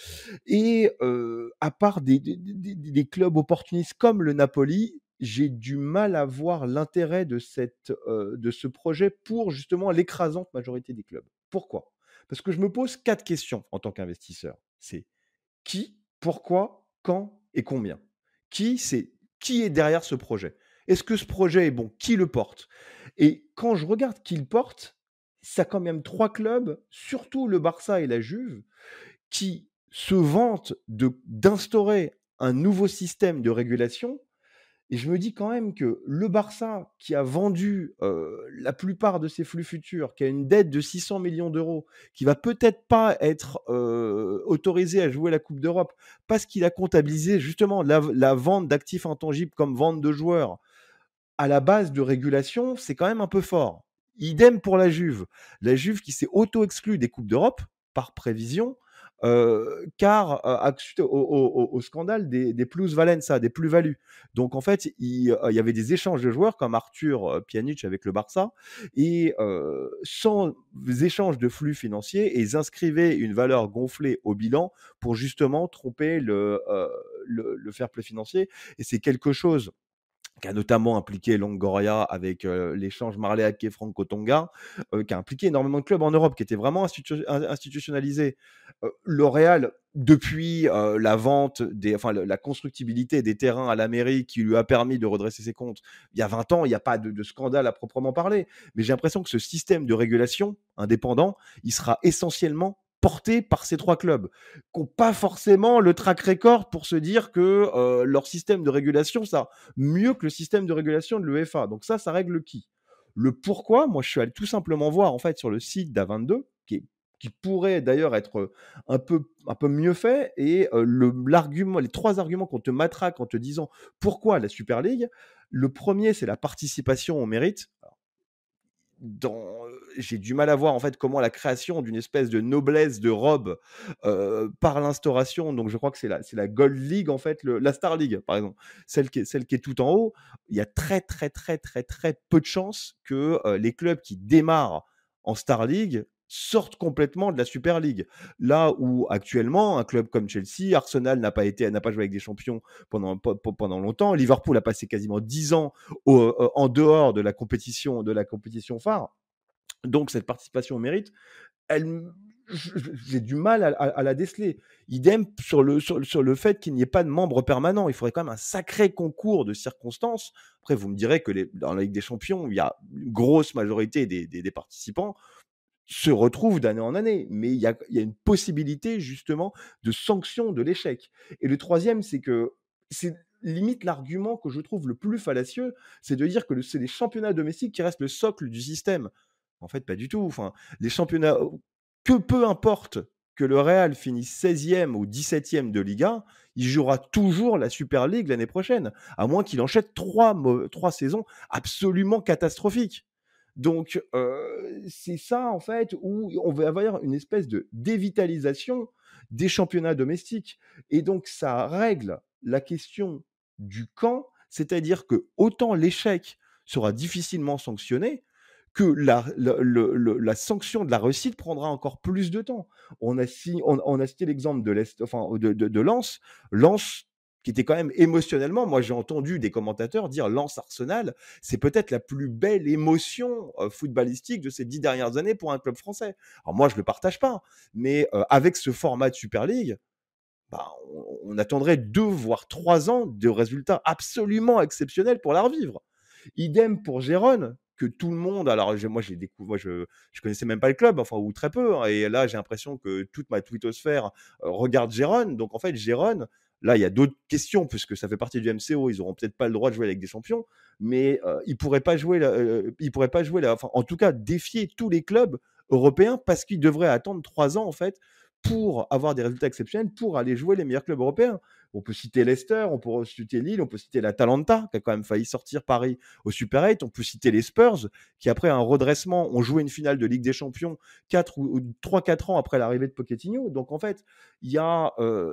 Et euh, à part des, des, des, des clubs opportunistes comme le Napoli, j'ai du mal à voir l'intérêt de, cette, euh, de ce projet pour justement l'écrasante majorité des clubs. Pourquoi ? Parce que je me pose quatre questions en tant qu'investisseur. C'est qui, pourquoi, quand et combien ? Qui, c'est, qui est derrière ce projet ? Est-ce que ce projet est bon ? Qui le porte ? Et quand je regarde qui le porte, ça a quand même trois clubs, surtout le Barça et la Juve, qui se vantent de, d'instaurer un nouveau système de régulation. Et je me dis quand même que le Barça, qui a vendu euh, la plupart de ses flux futurs, qui a une dette de six cents millions d'euros, qui va peut-être pas être euh, autorisé à jouer la Coupe d'Europe parce qu'il a comptabilisé justement la, la vente d'actifs intangibles comme vente de joueurs à la base de régulation, c'est quand même un peu fort. Idem pour la Juve. La Juve qui s'est auto-exclue des Coupes d'Europe par prévision, euh, car euh, à- suite au, au- au- au scandale des, des plus-valenza, des plus-values. Donc en fait, il, euh, il y avait des échanges de joueurs comme Arthur euh, Pjanic avec le Barça, et euh, sans échange de flux financiers, ils inscrivaient une valeur gonflée au bilan pour justement tromper le, euh, le, le fair play financier. Et c'est quelque chose qui a notamment impliqué Longoria avec euh, l'échange Marley Ake Franco Tonga, euh, qui a impliqué énormément de clubs en Europe, qui étaient vraiment institu- in- institutionnalisés. Euh, le Real, depuis euh, la vente, des, enfin le- la constructibilité des terrains à la mairie qui lui a permis de redresser ses comptes, il y a vingt ans, il n'y a pas de, de scandale à proprement parler. Mais j'ai l'impression que ce système de régulation indépendant, il sera essentiellement porté par ces trois clubs, qui n'ont pas forcément le track record pour se dire que euh, leur système de régulation, ça mieux que le système de régulation de l'UEFA. Donc ça, ça règle qui? Le pourquoi, moi je suis allé tout simplement voir en fait sur le site d'A vingt-deux, qui, est- qui pourrait d'ailleurs être un peu, un peu mieux fait, et euh, le, l'argument, les trois arguments qu'on te matraque en te disant pourquoi la Super League. Le premier, c'est la participation au mérite. Dans, j'ai du mal à voir en fait comment la création d'une espèce de noblesse de robe euh, par l'instauration, donc je crois que c'est la, c'est la Gold League en fait, le- la Star League par exemple, celle qui, est, celle qui est tout en haut, il y a très très très très très peu de chances que euh, les clubs qui démarrent en Star League sortent complètement de la Super League. Là où actuellement un club comme Chelsea, Arsenal n'a pas été, n'a pas joué avec des champions pendant, pendant longtemps, Liverpool a passé quasiment dix ans au, euh, en dehors de la compétition, de la compétition phare. Donc cette participation au mérite, elle, j'ai du mal à, à, à la déceler. Idem sur le, sur, sur le fait qu'il n'y ait pas de membres permanents. Il faudrait quand même un sacré concours de circonstances. Après, vous me direz que les, dans la Ligue des Champions, il y a une grosse majorité des, des, des participants se retrouvent d'année en année, mais il y a, il y a une possibilité justement de sanction de l'échec. Et le troisième, c'est que c'est limite l'argument que je trouve le plus fallacieux, c'est de dire que le- c'est les championnats domestiques qui restent le socle du système. En fait, pas du tout. Enfin, les championnats, que peu importe que le Real finisse seizième ou dix-septième de Liga, il jouera toujours la Super League l'année prochaine, à moins qu'il enchaîne trois, mau- trois saisons absolument catastrophiques. Donc, euh, c'est ça, en fait, où on va avoir une espèce de dévitalisation des championnats domestiques. Et donc, ça règle la question du quand, c'est-à-dire que autant l'échec sera difficilement sanctionné, que la, la, le- le- la sanction de la réussite prendra encore plus de temps. On a, si- on, on a cité l'exemple de, l'Est- enfin, de, de, de Lens. Lens, qui était quand même émotionnellement, moi j'ai entendu des commentateurs dire Lens Arsenal, c'est peut-être la plus belle émotion euh, footballistique de ces dix dernières années pour un club français. Alors moi je ne le partage pas, mais euh, avec ce format de Super League, bah, on, on attendrait deux voire trois ans de résultats absolument exceptionnels pour la revivre. Idem pour Gérone, que tout le monde, alors j'ai- moi j'ai découvert, moi je je connaissais même pas le club, enfin ou très peu, hein, et là j'ai l'impression que toute ma twittosphère euh, regarde Gérone. Donc en fait Gérone, là il y a d'autres questions puisque ça fait partie du M C O, ils auront peut-être pas le droit de jouer avec des champions, mais euh, ils pourraient pas jouer, la- euh, ils pourraient pas jouer, la- enfin en tout cas défier tous les clubs européens parce qu'ils devraient attendre trois ans en fait pour avoir des résultats exceptionnels, pour aller jouer les meilleurs clubs européens. On peut citer Leicester, on peut citer Lille, on peut citer l'Atalanta, qui a quand même failli sortir Paris au Super huit, on peut citer les Spurs, qui après un redressement ont joué une finale de Ligue des Champions quatre ou trois quatre ans après l'arrivée de Pochettino. Donc en fait, il y a euh,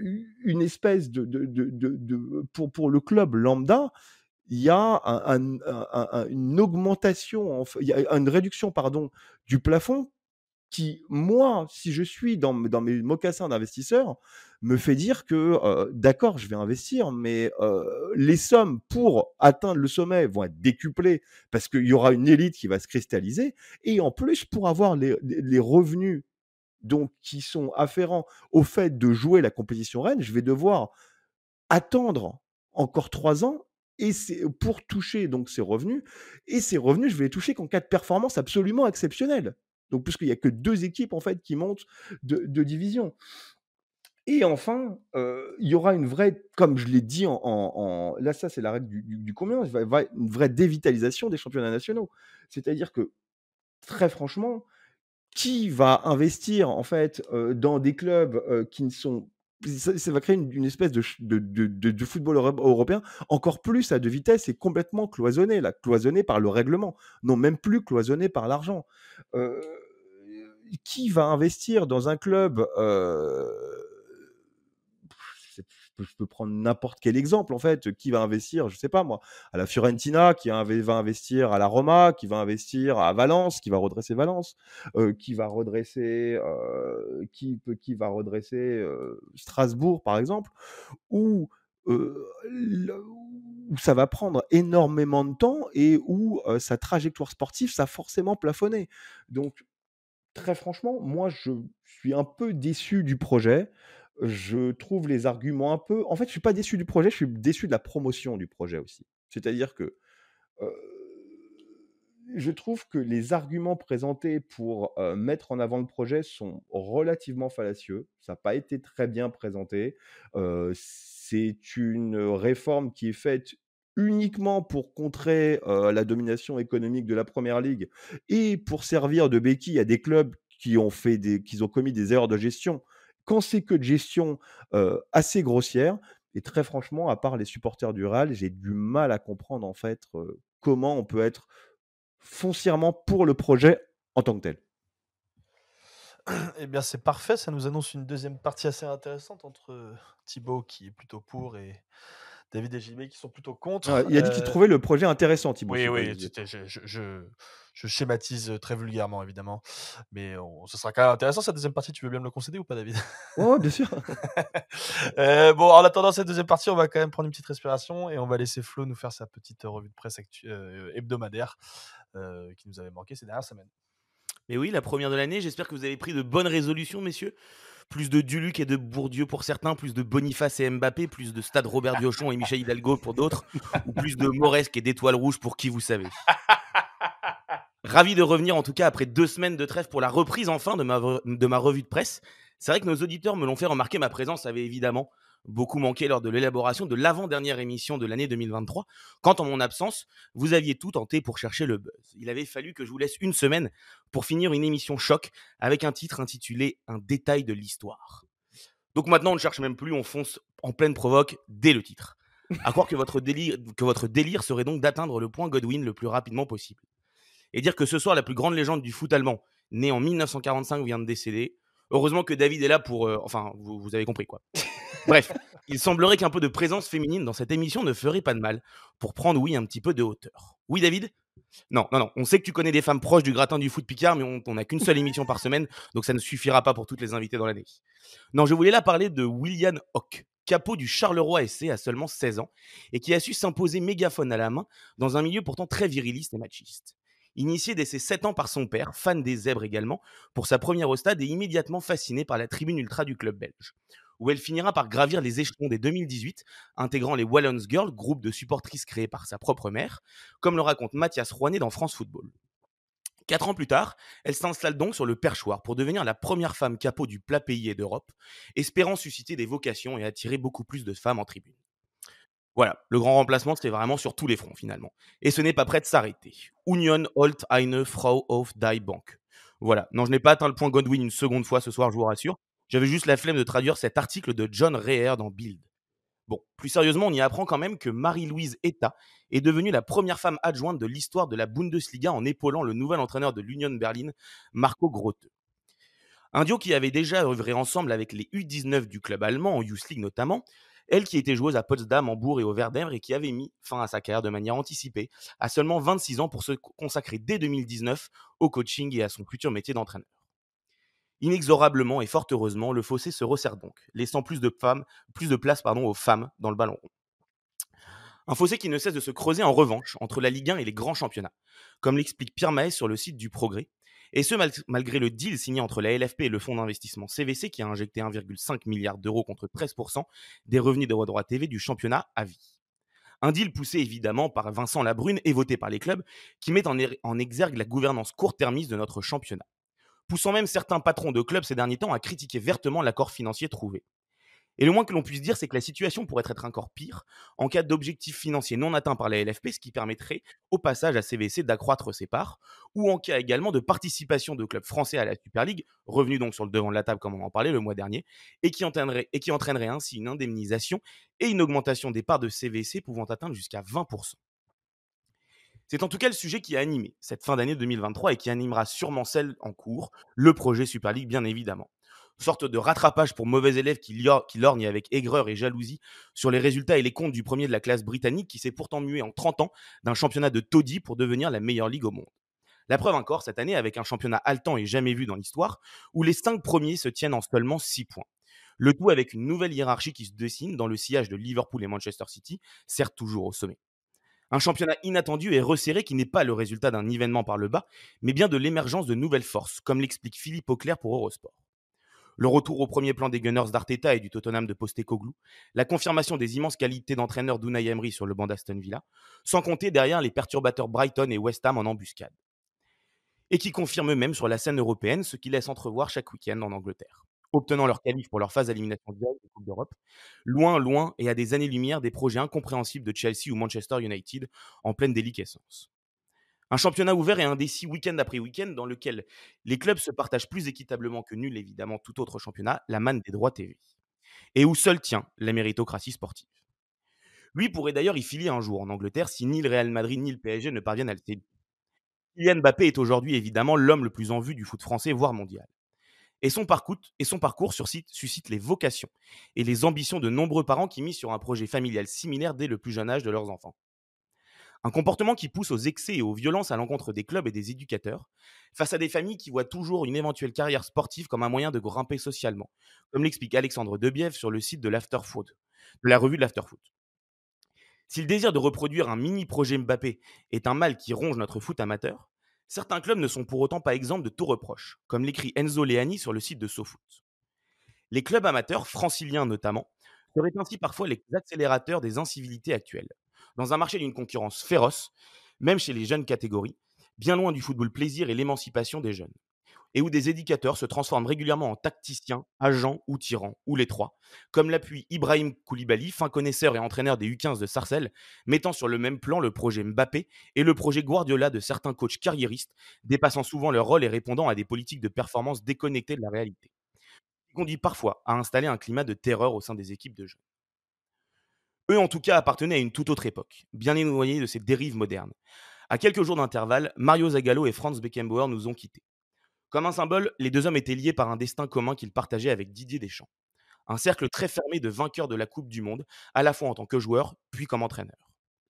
une espèce de, de, de, de, de pour, pour le club lambda, il y a un, un, un, un, une augmentation, il y a une réduction pardon, du plafond qui, moi, si je suis dans, dans mes mocassins d'investisseurs, me fait dire que, euh, d'accord, je vais investir, mais euh, les sommes pour atteindre le sommet vont être décuplées parce qu'il y aura une élite qui va se cristalliser. Et en plus, pour avoir les, les revenus donc, qui sont afférents au fait de jouer la compétition reine, je vais devoir attendre encore trois ans et c'est pour toucher donc ces revenus. Et ces revenus, je vais les toucher qu'en cas de performance absolument exceptionnelle. Donc, puisqu'il n'y a que deux équipes en fait qui montent de, de division. Et enfin, euh, il y aura une vraie, comme je l'ai dit, en, en- en- là ça c'est la règle du, du, du combien, il va y avoir une vraie dévitalisation des championnats nationaux. C'est-à-dire que très franchement, qui va investir en fait euh, dans des clubs euh, qui ne sont ça, ça va créer une, une espèce de, ch- de, de, de- de football euro- européen encore plus à deux vitesses et complètement cloisonné, là, cloisonné par le règlement, non même plus cloisonné par l'argent. Euh, qui va investir dans un club euh, c'est- je peux, je peux prendre n'importe quel exemple en fait. Qui va investir, je sais pas moi, à la Fiorentina, qui inv- va investir à la Roma, qui va investir à Valence, qui va redresser Valence, euh, qui va redresser, euh, qui, peut- qui va redresser euh, Strasbourg par exemple, où, euh, le- où ça va prendre énormément de temps et où euh, sa trajectoire sportive, ça a forcément plafonné. Donc très franchement, moi, je suis un peu déçu du projet. Je trouve les arguments un peu. En fait, je suis pas déçu du projet, je suis déçu de la promotion du projet aussi. C'est-à-dire que euh, je trouve que les arguments présentés pour euh, mettre en avant le projet sont relativement fallacieux. Ça n'a pas été très bien présenté. Euh, c'est une réforme qui est faite uniquement pour contrer euh, la domination économique de la Première Ligue et pour servir de béquille à des clubs qui ont, fait des, qui ont commis des erreurs de gestion. Quand c'est que de gestion euh, assez grossière, et très franchement, à part les supporters du Real, j'ai du mal à comprendre en fait euh, comment on peut être foncièrement pour le projet en tant que tel. Eh bien, c'est parfait. Ça nous annonce une deuxième partie assez intéressante entre euh, Thibaut qui est plutôt pour et David et J B qui sont plutôt Ouais, contre. il a dit qu'il Euh, trouvait le projet intéressant, Thibaut. oui, c'est pas- oui, c'était- je, je, je, je schématise très vulgairement, évidemment. Mais on- ce sera quand même intéressant cette deuxième partie. Tu veux bien me le concéder ou pas, David? Ouais, ouais, bien sûr. Euh, Bon, en attendant cette deuxième partie, on va quand même prendre une petite respiration et on va laisser Flo nous faire sa petite revue de presse actu- euh, hebdomadaire euh, qui nous avait manqué ces dernières semaines. Mais oui, la première de l'année, j'espère que vous avez pris de bonnes résolutions, messieurs. Plus de Duluc et de Bourdieu pour certains, plus de Boniface et Mbappé, plus de Stade Robert Diochon et Michel Hidalgo pour d'autres, ou plus de Mauresque et d'Étoiles Rouges pour qui vous savez. Ravi de revenir en tout cas après deux semaines de trêve pour la reprise enfin de ma, re- de ma revue de presse. C'est vrai que nos auditeurs me l'ont fait remarquer, ma présence avait évidemment beaucoup manqué lors de l'élaboration de l'avant-dernière émission de l'année deux mille vingt-trois, quand en mon absence, vous aviez tout tenté pour chercher le buzz. Il avait fallu que je vous laisse une semaine pour finir une émission choc avec un titre intitulé « Un détail de l'histoire ». Donc maintenant, on ne cherche même plus, on fonce en pleine provoque dès le titre. À croire que votre délire, que votre délire serait donc d'atteindre le point Godwin le plus rapidement possible. Et dire que ce soir, la plus grande légende du foot allemand, née en mille neuf cent quarante-cinq, vient de décéder. Heureusement que David est là pour... euh, enfin, vous, vous avez compris quoi. Bref, il semblerait qu'un peu de présence féminine dans cette émission ne ferait pas de mal pour prendre, oui, un petit peu de hauteur. Oui, David ? Non, non, non. On sait que tu connais des femmes proches du gratin du foot Picard, mais on n'a qu'une seule émission par semaine, donc ça ne suffira pas pour toutes les invités dans l'année. Non, je voulais là parler de William Hock, capot du Charleroi S C à seulement seize ans, et qui a su s'imposer mégaphone à la main dans un milieu pourtant très viriliste et machiste. Initié dès ses sept ans par son père, fan des zèbres également, pour sa première au stade et immédiatement fasciné par la tribune ultra du club belge, où elle finira par gravir les échelons dès deux mille dix-huit, intégrant les Wallons Girls, groupe de supportrices créé par sa propre mère, comme le raconte Mathias Rouanet dans France Football. Quatre ans plus tard, elle s'installe donc sur le perchoir pour devenir la première femme capot du plat pays et d'Europe, espérant susciter des vocations et attirer beaucoup plus de femmes en tribune. Voilà, le grand remplacement, c'était vraiment sur tous les fronts finalement. Et ce n'est pas prêt de s'arrêter. Union holt eine Frau auf die Bank. Voilà, non, je n'ai pas atteint le point Godwin une seconde fois ce soir, je vous rassure. J'avais juste la flemme de traduire cet article de John Reher dans Bild. Bon, plus sérieusement, on y apprend quand même que Marie-Louise Etta est devenue la première femme adjointe de l'histoire de la Bundesliga en épaulant le nouvel entraîneur de l'Union Berlin, Marco Grote. Un duo qui avait déjà œuvré ensemble avec les U dix-neuf du club allemand, en Youth League notamment, elle qui était joueuse à Potsdam, Hambourg et au Werder et qui avait mis fin à sa carrière de manière anticipée à seulement vingt-six ans pour se consacrer dès deux mille dix-neuf au coaching et à son futur métier d'entraîneur. Inexorablement et fort heureusement, le fossé se resserre donc, laissant plus de, femmes, plus de place pardon, aux femmes dans le ballon rond. Un fossé qui ne cesse de se creuser en revanche entre la Ligue un et les grands championnats, comme l'explique Pierre Maes sur le site du Progrès, et ce mal- malgré le deal signé entre la L F P et le fonds d'investissement C V C qui a injecté un virgule cinq milliard d'euros contre treize pour cent des revenus de droits T V du championnat à vie. Un deal poussé évidemment par Vincent Labrune et voté par les clubs qui met en, er- en exergue la gouvernance court-termiste de notre championnat, poussant même certains patrons de clubs ces derniers temps à critiquer vertement l'accord financier trouvé. Et le moins que l'on puisse dire, c'est que la situation pourrait être encore pire en cas d'objectifs financiers non atteints par la L F P, ce qui permettrait au passage à C V C d'accroître ses parts, ou en cas également de participation de clubs français à la Super League, revenu donc sur le devant de la table comme on en parlait le mois dernier, et qui entraînerait, et qui entraînerait ainsi une indemnisation et une augmentation des parts de C V C pouvant atteindre jusqu'à vingt pour cent. C'est en tout cas le sujet qui a animé cette fin d'année deux mille vingt-trois et qui animera sûrement celle en cours, le projet Super League bien évidemment. Sorte de rattrapage pour mauvais élèves qui, lior- qui lorgnent avec aigreur et jalousie sur les résultats et les comptes du premier de la classe britannique qui s'est pourtant mué en trente ans d'un championnat de taudis pour devenir la meilleure ligue au monde. La preuve encore cette année avec un championnat haletant et jamais vu dans l'histoire où les cinq premiers se tiennent en seulement six points. Le tout avec une nouvelle hiérarchie qui se dessine dans le sillage de Liverpool et Manchester City, certes toujours au sommet. Un championnat inattendu et resserré qui n'est pas le résultat d'un nivellement par le bas, mais bien de l'émergence de nouvelles forces, comme l'explique Philippe Auclair pour Eurosport. Le retour au premier plan des Gunners d'Arteta et du Tottenham de Postecoglou, la confirmation des immenses qualités d'entraîneur d'Unai Emery sur le banc d'Aston Villa, sans compter derrière les perturbateurs Brighton et West Ham en embuscade. Et qui confirment même sur la scène européenne ce qu'ils laissent entrevoir chaque week-end en Angleterre, obtenant leur qualif pour leur phase d'élimination directe de Coupe d'Europe, loin, loin et à des années-lumière des projets incompréhensibles de Chelsea ou Manchester United en pleine déliquescence. Un championnat ouvert et indécis week-end après week-end dans lequel les clubs se partagent plus équitablement que nul évidemment tout autre championnat la manne des droits T V. Et où seul tient la méritocratie sportive. Lui pourrait d'ailleurs y filer un jour en Angleterre si ni le Real Madrid ni le P S G ne parviennent à le séduire. Kylian Mbappé est aujourd'hui évidemment l'homme le plus en vue du foot français, voire mondial. Et son parcours, et son parcours suscite, suscite les vocations et les ambitions de nombreux parents qui misent sur un projet familial similaire dès le plus jeune âge de leurs enfants. Un comportement qui pousse aux excès et aux violences à l'encontre des clubs et des éducateurs, face à des familles qui voient toujours une éventuelle carrière sportive comme un moyen de grimper socialement, comme l'explique Alexandre Debiève sur le site de l'Afterfoot, de la revue de l'Afterfoot. Si le désir de reproduire un mini-projet Mbappé est un mal qui ronge notre foot amateur, certains clubs ne sont pour autant pas exempts de tout reproche, comme l'écrit Enzo Leani sur le site de SoFoot. Les clubs amateurs, franciliens notamment, seraient ainsi parfois les accélérateurs des incivilités actuelles, dans un marché d'une concurrence féroce, même chez les jeunes catégories, bien loin du football plaisir et l'émancipation des jeunes, et où des éducateurs se transforment régulièrement en tacticiens, agents ou tyrans, ou les trois, comme l'appuie Ibrahim Koulibaly, fin connaisseur et entraîneur des U quinze de Sarcelles, mettant sur le même plan le projet Mbappé et le projet Guardiola de certains coachs carriéristes, dépassant souvent leur rôle et répondant à des politiques de performance déconnectées de la réalité, qui conduit parfois à installer un climat de terreur au sein des équipes de jeunes. Eux, en tout cas, appartenaient à une toute autre époque, bien éloignée de ces dérives modernes. À quelques jours d'intervalle, Mario Zagallo et Franz Beckenbauer nous ont quittés. Comme un symbole, les deux hommes étaient liés par un destin commun qu'ils partageaient avec Didier Deschamps. Un cercle très fermé de vainqueurs de la Coupe du Monde, à la fois en tant que joueur, puis comme entraîneur.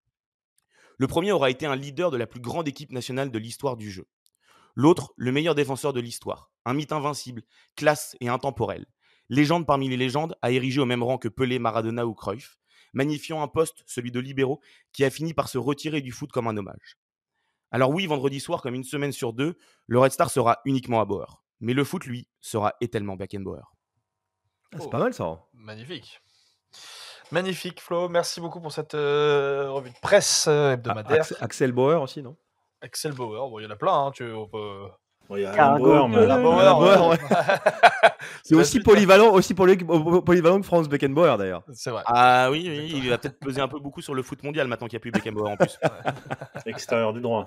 Le premier aura été un leader de la plus grande équipe nationale de l'histoire du jeu. L'autre, le meilleur défenseur de l'histoire, un mythe invincible, classe et intemporel. Légende parmi les légendes, à ériger au même rang que Pelé, Maradona ou Cruyff, magnifiant un poste, celui de libéraux, qui a fini par se retirer du foot comme un hommage. Alors oui, vendredi soir, comme une semaine sur deux, le Red Star sera uniquement à Bauer. Mais le foot, lui, sera éternellement Beckenbauer. Ah, c'est Oh, pas mal ça. magnifique. Magnifique, Flo. Merci beaucoup pour cette euh, revue de presse euh, Ah, hebdomadaire. Axel, Axel Bauer aussi, non? Axel Bauer, bon, il y en a plein. Hein, tu, on peut... Bon, il y a Alain Cargo Bauer, mais Alain deux. Bauer, Alain Bauer, ouais. ouais. C'est la aussi suite. polyvalent, aussi poly- polyvalent que Franz Beckenbauer d'ailleurs. C'est vrai. Ah oui, oui, Exactement. il va peut-être peser un peu beaucoup sur le foot mondial maintenant qu'il n'y a plus Beckenbauer en plus. extérieur du droit.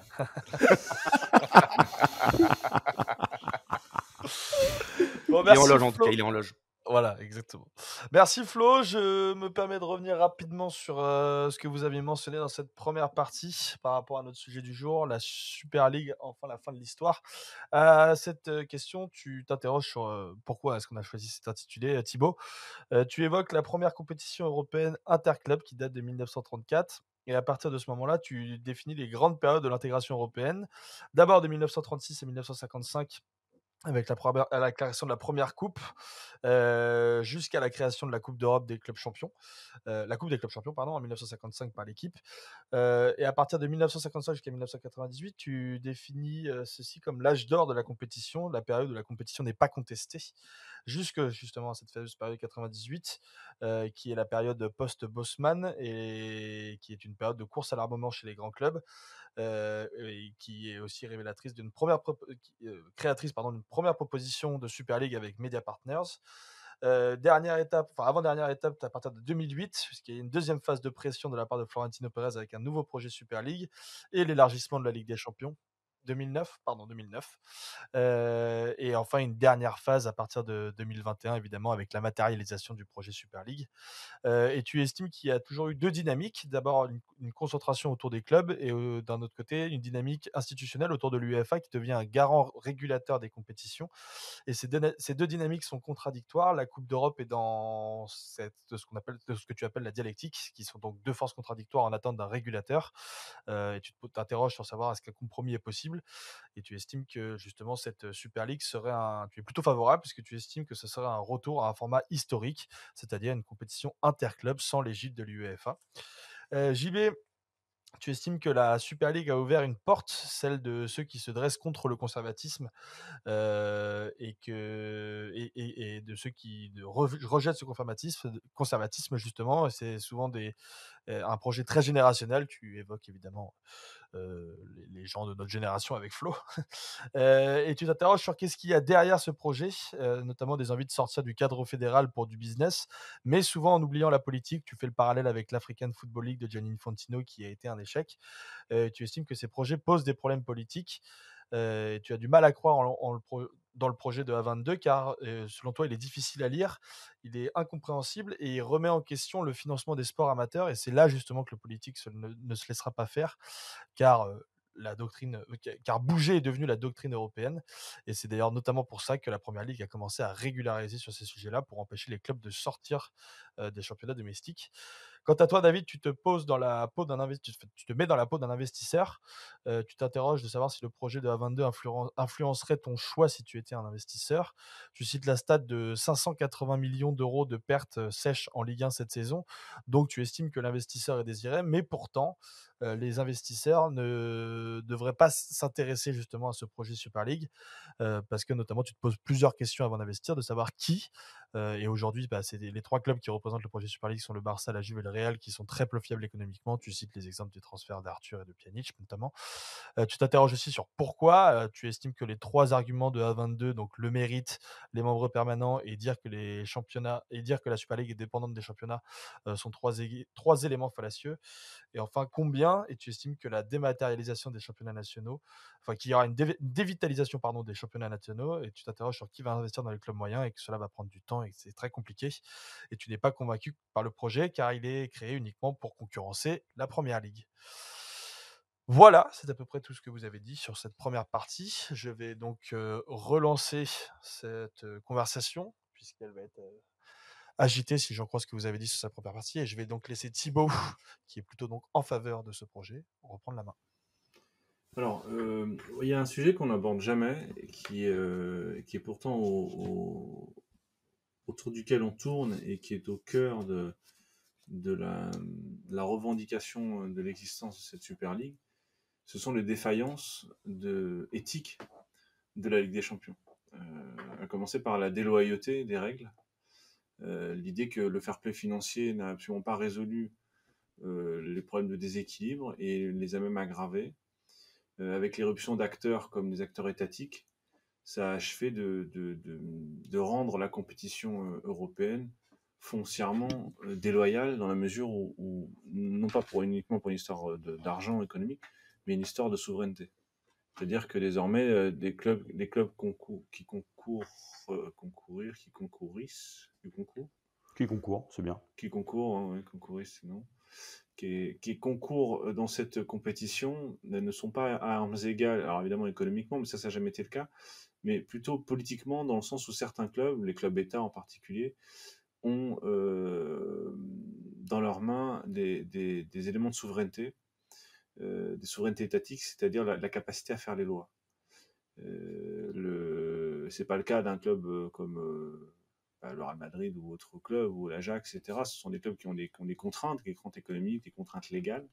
Bon, Il est en merci, loge en tout Flo. cas, il est en loge. Voilà, exactement. Merci Flo, je me permets de revenir rapidement sur euh, ce que vous aviez mentionné dans cette première partie par rapport à notre sujet du jour, la Super League, enfin la fin de l'histoire. À cette euh, question, tu t'interroges sur euh, pourquoi est-ce qu'on a choisi cet intitulé, euh, Thibaut. Euh, tu évoques la première compétition européenne interclub qui date de mille neuf cent trente-quatre. Et à partir de ce moment-là, tu définis les grandes périodes de l'intégration européenne. D'abord de mille neuf cent trente-six à mille neuf cent cinquante-cinq, avec la, première, la création de la première coupe, euh, jusqu'à la création de la Coupe d'Europe des clubs champions, euh, la Coupe des clubs champions, pardon, en mille neuf cent cinquante-cinq par l'équipe. Euh, et à partir de mille neuf cent cinquante-cinq jusqu'à mille neuf cent quatre-vingt-dix-huit, tu définis euh, ceci comme l'âge d'or de la compétition, la période où la compétition n'est pas contestée, jusque justement à cette fameuse période quatre-vingt-dix-huit, euh, qui est la période post-Bosman et qui est une période de course à l'armement chez les grands clubs. Euh, et qui est aussi révélatrice d'une première pro- qui, euh, créatrice pardon d'une première proposition de Super League avec Media Partners. Euh, dernière étape, enfin avant-dernière étape à partir de deux mille huit, puisqu'il y a une deuxième phase de pression de la part de Florentino Pérez avec un nouveau projet Super League et l'élargissement de la Ligue des Champions. deux mille neuf, pardon, deux mille neuf. Euh, et enfin, une dernière phase à partir de deux mille vingt et un, évidemment, avec la matérialisation du projet Super League. Euh, et tu estimes qu'il y a toujours eu deux dynamiques. D'abord, une, une concentration autour des clubs et euh, d'un autre côté, une dynamique institutionnelle autour de l'UEFA qui devient un garant régulateur des compétitions. Et ces deux, ces deux dynamiques sont contradictoires. La Coupe d'Europe est dans cette, de ce qu'on appelle, de ce que tu appelles la dialectique, qui sont donc deux forces contradictoires en attente d'un régulateur. Euh, et tu t'interroges sur savoir est-ce qu'un compromis est possible. Et tu estimes que justement cette Super League serait un, tu es plutôt favorable puisque tu estimes que ce serait un retour à un format historique, c'est-à-dire une compétition interclub sans l'égide de l'UEFA. Euh, J B, tu estimes que la Super League a ouvert une porte, celle de ceux qui se dressent contre le conservatisme, euh, et, que, et, et, et de ceux qui de re, rejettent ce conservatisme, conservatisme justement. C'est souvent des, un projet très générationnel. Tu évoques évidemment euh, les, les gens de notre génération avec Flo. euh, et tu t'interroges sur qu'est-ce qu'il y a derrière ce projet, euh, notamment des envies de sortir du cadre fédéral pour du business, mais souvent en oubliant la politique. Tu fais le parallèle avec l'African Football League de Gianni Infantino qui a été un échec. Euh, tu estimes que ces projets posent des problèmes politiques. Euh, et tu as du mal à croire en, en le pro, dans le projet de A vingt-deux car euh, selon toi il est difficile à lire, il est incompréhensible et il remet en question le financement des sports amateurs, et c'est là justement que le politique se, ne, ne se laissera pas faire car euh, la doctrine, car bouger est devenu la doctrine européenne, et c'est d'ailleurs notamment pour ça que la Première Ligue a commencé à régulariser sur ces sujets-là pour empêcher les clubs de sortir euh, des championnats domestiques. Quant à toi, David, tu te poses dans la peau d'un investisseur, tu te mets dans la peau d'un investisseur. Euh, tu t'interroges de savoir si le projet de A vingt-deux influ- influencerait ton choix si tu étais un investisseur. Tu cites la stat de cinq cent quatre-vingts millions d'euros de pertes sèches en Ligue un cette saison. Donc, tu estimes que l'investisseur est désiré, mais pourtant, euh, les investisseurs ne devraient pas s'intéresser justement à ce projet Super League, euh, parce que notamment, tu te poses plusieurs questions avant d'investir, de savoir qui. Euh, et aujourd'hui, bah, c'est les trois clubs qui représentent le projet Super League sont le Barça, la Juve et le Real, qui sont très peu fiables économiquement. Tu cites les exemples des transferts d'Arthur et de Pjanic notamment. Euh, tu t'interroges aussi sur pourquoi euh, tu estimes que les trois arguments de A vingt-deux, donc le mérite, les membres permanents et dire que les championnats et dire que la Super League est dépendante des championnats euh, sont trois, ég- trois éléments fallacieux. Et enfin, combien, et tu estimes que la dématérialisation des championnats nationaux, enfin qu'il y aura une, dé- une dévitalisation pardon, des championnats nationaux, et tu t'interroges sur qui va investir dans les clubs moyens et que cela va prendre du temps et que c'est très compliqué. Et tu n'es pas convaincu par le projet car il est créé uniquement pour concurrencer la Première Ligue. Voilà, c'est à peu près tout ce que vous avez dit sur cette première partie. Je vais donc euh, relancer cette euh, conversation puisqu'elle va être euh, agité si j'en crois ce que vous avez dit sur sa première partie, et je vais donc laisser Thibaut, qui est plutôt donc en faveur de ce projet, reprendre la main. Alors, euh, il y a un sujet qu'on n'aborde jamais, qui, euh, qui est pourtant au, au, autour duquel on tourne et qui est au cœur de, de, la, de la revendication de l'existence de cette Super League. Ce sont les défaillances de, éthiques de la Ligue des Champions. Euh, à commencer par la déloyauté des règles, euh, l'idée que le fair play financier n'a absolument pas résolu euh, les problèmes de déséquilibre et les a même aggravés. Euh, avec l'éruption d'acteurs comme des acteurs étatiques, ça a achevé de, de, de, de rendre la compétition européenne foncièrement euh, déloyale dans la mesure où, où non pas pour, uniquement pour une histoire de, d'argent économique, mais une histoire de souveraineté. C'est-à-dire que désormais, euh, des clubs, des clubs concours, qui concourent, euh, concourir, qui concourissent, qui concourent, Qui concourt, c'est bien. qui concourent, hein, ouais, concourissent, non, qui, qui concourent dans cette compétition ne sont pas à armes égales, alors évidemment économiquement, mais ça, ça n'a jamais été le cas, mais plutôt politiquement, dans le sens où certains clubs, les clubs État en particulier, ont euh, dans leurs mains des, des, des éléments de souveraineté, euh, des souverainetés étatiques, c'est-à-dire la, la capacité à faire les lois. Euh, le, c'est pas le cas d'un club euh, comme euh, le Real Madrid ou autre club, ou l'Ajax, et cetera. Ce sont des clubs qui ont des, qui ont des contraintes, des contraintes économiques, des contraintes légales,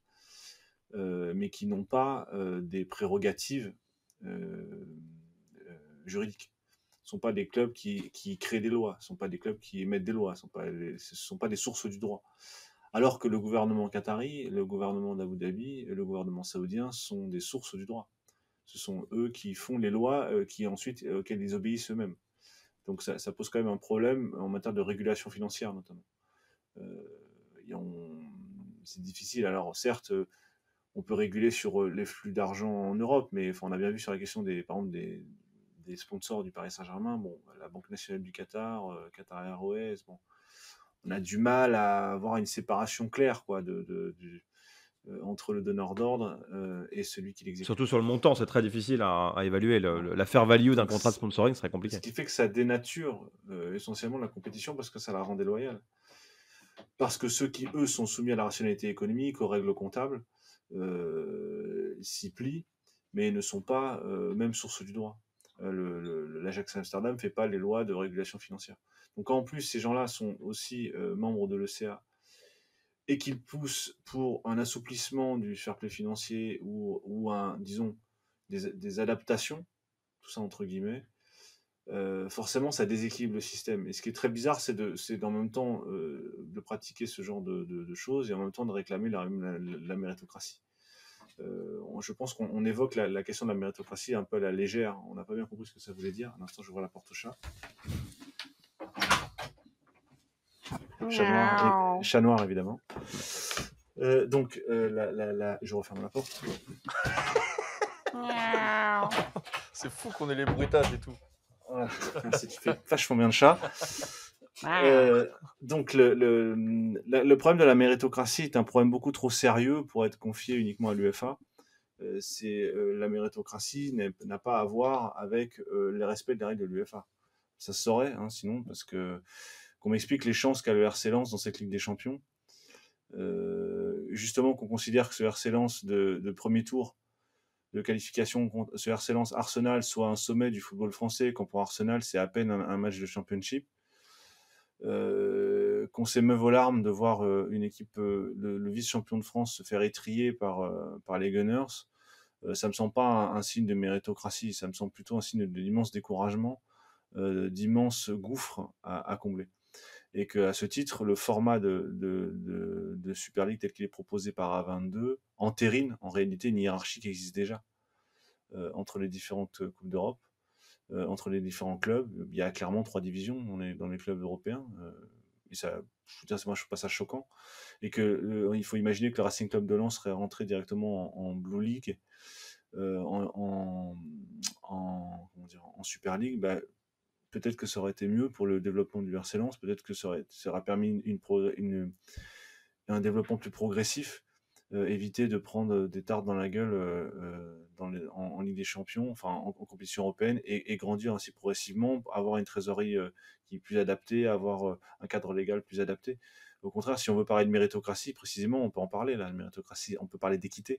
euh, mais qui n'ont pas euh, des prérogatives euh, euh, juridiques. Ce ne sont pas des clubs qui, qui créent des lois, ce ne sont pas des clubs qui émettent des lois, ce ne sont pas des sources du droit. Alors que le gouvernement qatari, le gouvernement d'Abu Dhabi et le gouvernement saoudien sont des sources du droit. Ce sont eux qui font les lois euh, qui ensuite, euh, auxquelles ils obéissent eux-mêmes. Donc ça, ça pose quand même un problème en matière de régulation financière notamment. Euh, on, c'est difficile. Alors certes, on peut réguler sur les flux d'argent en Europe, mais enfin, on a bien vu sur la question des, par exemple, des, des sponsors du Paris Saint-Germain, bon, la Banque nationale du Qatar, euh, Qatar Airways, bon, on a du mal à avoir une séparation claire quoi, de, de, de, euh, entre le donneur d'ordre euh, et celui qui l'exécute. Surtout sur le montant, c'est très difficile à, à évaluer. Le, le, la fair value d'un contrat de sponsoring serait compliqué. Ce qui fait que ça dénature euh, essentiellement la compétition parce que ça la rend déloyale. Parce que ceux qui, eux, sont soumis à la rationalité économique, aux règles comptables, euh, s'y plient, mais ne sont pas euh, même source du droit. Euh, le, le, L'Ajax Amsterdam ne fait pas les lois de régulation financière. Donc en plus, ces gens-là sont aussi euh, membres de l'E C A et qu'ils poussent pour un assouplissement du fair play financier ou, ou un, disons, des, des adaptations, tout ça entre guillemets, euh, forcément ça déséquilibre le système. Et ce qui est très bizarre, c'est, de, c'est en même temps euh, de pratiquer ce genre de, de, de choses et en même temps de réclamer la, la, la méritocratie. Euh, je pense qu'on on évoque la, la question de la méritocratie un peu à la légère. On n'a pas bien compris ce que ça voulait dire. Un instant, j'ouvre la porte au chat. Chat noir, et, chat noir évidemment. Euh, donc, euh, la, la, la, je referme la porte. C'est fou qu'on ait les bruitages et tout. Voilà, merci, tu fais vachement bien de chat. Euh, donc, le, le, le problème de la méritocratie est un problème beaucoup trop sérieux pour être confié uniquement à l'UEFA. Euh, c'est, euh, la méritocratie n'a pas à voir avec euh, le respect des règles de l'UEFA. Ça se saurait, hein, sinon, parce que qu'on m'explique les chances qu'a le R C Lens dans cette Ligue des Champions. Euh, justement, qu'on considère que ce R C Lens de, de premier tour de qualification, ce R C Lens Arsenal soit un sommet du football français, quand pour Arsenal, c'est à peine un, un match de championship. Euh, qu'on s'émeuve aux larmes de voir euh, une équipe, euh, le, le vice-champion de France, se faire étrier par, euh, par les Gunners. Euh, ça me semble pas un, un signe de méritocratie, ça me semble plutôt un signe de l'immense découragement, euh, d'immenses gouffres à, à combler. Et qu'à ce titre, le format de, de, de, de Super League tel qu'il est proposé par A vingt-deux entérine en réalité une hiérarchie qui existe déjà euh, entre les différentes Coupes d'Europe, euh, entre les différents clubs. Il y a clairement trois divisions on est dans les clubs européens. Euh, et ça, je veux dire, moi, je trouve pas ça choquant. Et qu'il euh, faut imaginer que le Racing Club de Lens serait rentré directement en, en Blue League, euh, en, en, en, comment dire, en Super League. Bah, peut-être que ça aurait été mieux pour le développement du R C Lens, peut-être que ça aurait, ça aurait permis une, une, une, un développement plus progressif, euh, éviter de prendre des tartes dans la gueule euh, dans les, en, en Ligue des Champions, enfin en, en compétition européenne, et, et grandir ainsi progressivement, avoir une trésorerie euh, qui est plus adaptée, avoir euh, un cadre légal plus adapté. Au contraire, si on veut parler de méritocratie, précisément, on peut en parler, là, la méritocratie, on peut parler d'équité.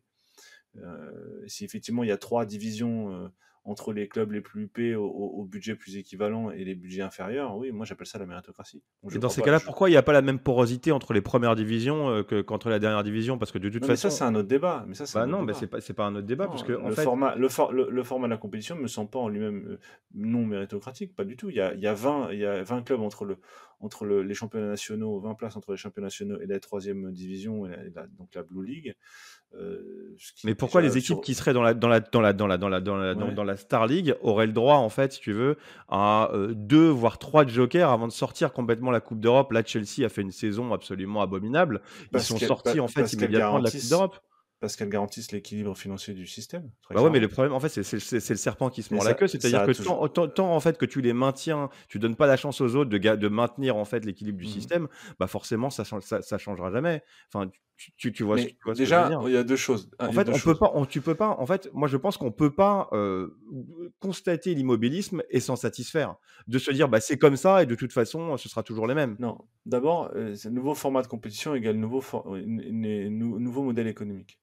Euh, si effectivement il y a trois divisions euh, entre les clubs les plus huppés au, au budget plus équivalent et les budgets inférieurs, oui, moi j'appelle ça la méritocratie. Donc, et dans ces cas-là, je... pourquoi il n'y a pas la même porosité entre les premières divisions euh, que, qu'entre la dernière division? Parce que de toute non, façon. Mais ça, c'est un autre débat. Mais ça, c'est bah un non, autre mais débat. c'est pas, c'est pas un autre débat. Non, parce que, en le, fait... format, le, for, le, le format de la compétition ne me semble pas en lui-même euh, non méritocratique, pas du tout. Il y a, il y a, vingt, il y a vingt clubs entre, le, entre le, les championnats nationaux, vingt places entre les championnats nationaux et la troisième division, et la, et la, donc la Blue League. Euh, mais pourquoi les équipes sur... qui seraient dans la dans la dans la dans la dans la dans la, ouais. dans, dans la Star League auraient le droit en fait, si tu veux, à euh, deux voire trois jokers avant de sortir complètement la Coupe d'Europe? Là, Chelsea a fait une saison absolument abominable. Ils parce sont sortis en fait immédiatement de la Coupe d'Europe. Parce qu'elles garantissent l'équilibre financier du système. Bah ouais, mais le problème, en fait, c'est, c'est, c'est, c'est le serpent qui se mord la queue. C'est-à-dire que toujours... tant, tant, tant en fait que tu les maintiens, tu donnes pas la chance aux autres de, de maintenir en fait l'équilibre du mmh. système, bah forcément ça, ça, ça changera jamais. Enfin, tu, tu, tu vois, ce, tu vois déjà, ce que je veux dire. Il y a deux choses. En fait, on choses. peut pas, on, tu peux pas. En fait, moi, je pense qu'on peut pas euh, constater l'immobilisme et s'en satisfaire, de se dire, bah c'est comme ça et de toute façon, ce sera toujours les mêmes. Non. D'abord, euh, c'est nouveau format de compétition égale nouveau, for... nouveau modèle économique.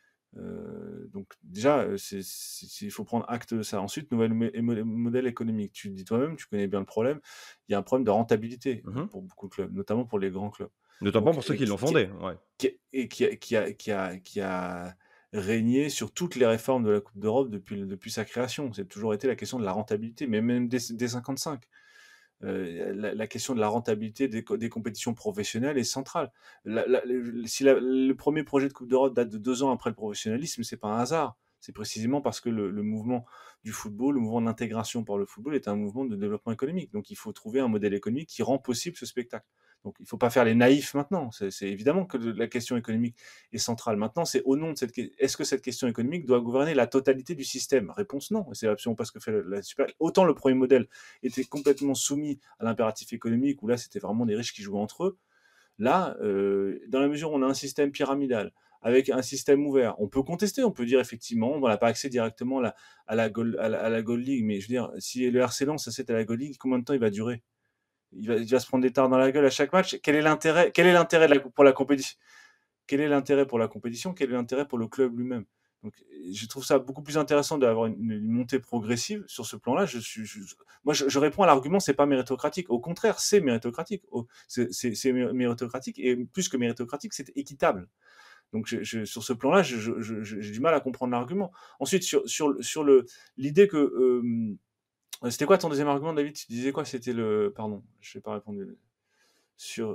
Euh, donc déjà, c'est, c'est, il faut prendre acte de ça. Ensuite, nouvel modèle économique. Tu le dis toi-même, tu connais bien le problème. Il y a un problème de rentabilité mmh. pour beaucoup de clubs, notamment pour les grands clubs. Notamment donc, pour ceux qui, qui l'ont fondé. Qui, ouais. qui, et qui a, qui, a, qui, a, qui a régné sur toutes les réformes de la Coupe d'Europe depuis, depuis sa création. C'est toujours été la question de la rentabilité, mais même dès, dès cinquante-cinq. Euh, la, la question de la rentabilité des, des compétitions professionnelles est centrale. La, la, le, si la, le premier projet de Coupe d'Europe date de deux ans après le professionnalisme, c'est pas un hasard. C'est précisément parce que le, le mouvement du football, le mouvement d'intégration par le football est un mouvement de développement économique. Donc il faut trouver un modèle économique qui rend possible ce spectacle. Donc, il ne faut pas faire les naïfs maintenant. C'est, c'est évidemment que la question économique est centrale. Maintenant, c'est au nom de cette question. Est-ce que cette question économique doit gouverner la totalité du système? Réponse non. Et c'est absolument pas ce que fait la, la Super League. Autant le premier modèle était complètement soumis à l'impératif économique, où là, c'était vraiment des riches qui jouaient entre eux. Là, euh, dans la mesure où on a un système pyramidal, avec un système ouvert, on peut contester, on peut dire effectivement, on n'a pas accès directement à la, à, la Gold, à, la, à la Gold League, mais je veux dire, si le R C Lens s'assied à la Gold League, combien de temps il va durer? il va, il va se prendre des tares dans la gueule à chaque match. Quel est l'intérêt, quel est l'intérêt de la, pour la compétition? Quel est l'intérêt pour la compétition? Quel est l'intérêt pour le club lui-même? Donc, je trouve ça beaucoup plus intéressant d'avoir une, une montée progressive sur ce plan-là. Je suis, je, moi, je, je réponds à l'argument, c'est pas méritocratique. Au contraire, c'est méritocratique. C'est, c'est, c'est méritocratique et plus que méritocratique, c'est équitable. Donc, je, je, sur ce plan-là, je, je, je, j'ai du mal à comprendre l'argument. Ensuite, sur, sur, sur le, l'idée que euh, c'était quoi ton deuxième argument, David? Tu disais quoi? C'était le, pardon, je n'ai pas répondu sur.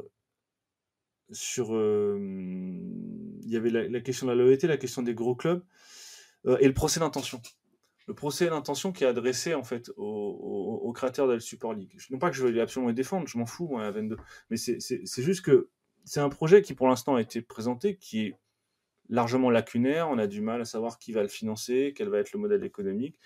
Sur, euh, il y avait la, la question de la loyauté, la question des gros clubs euh, et le procès d'intention. Le procès d'intention qui est adressé en fait aux, aux, aux créateurs de la Super League. Non pas que je veux absolument les défendre, je m'en fous moi à vingt-deux, mais c'est, c'est, c'est juste que c'est un projet qui pour l'instant a été présenté, qui est largement lacunaire. On a du mal à savoir qui va le financer, quel va être le modèle économique.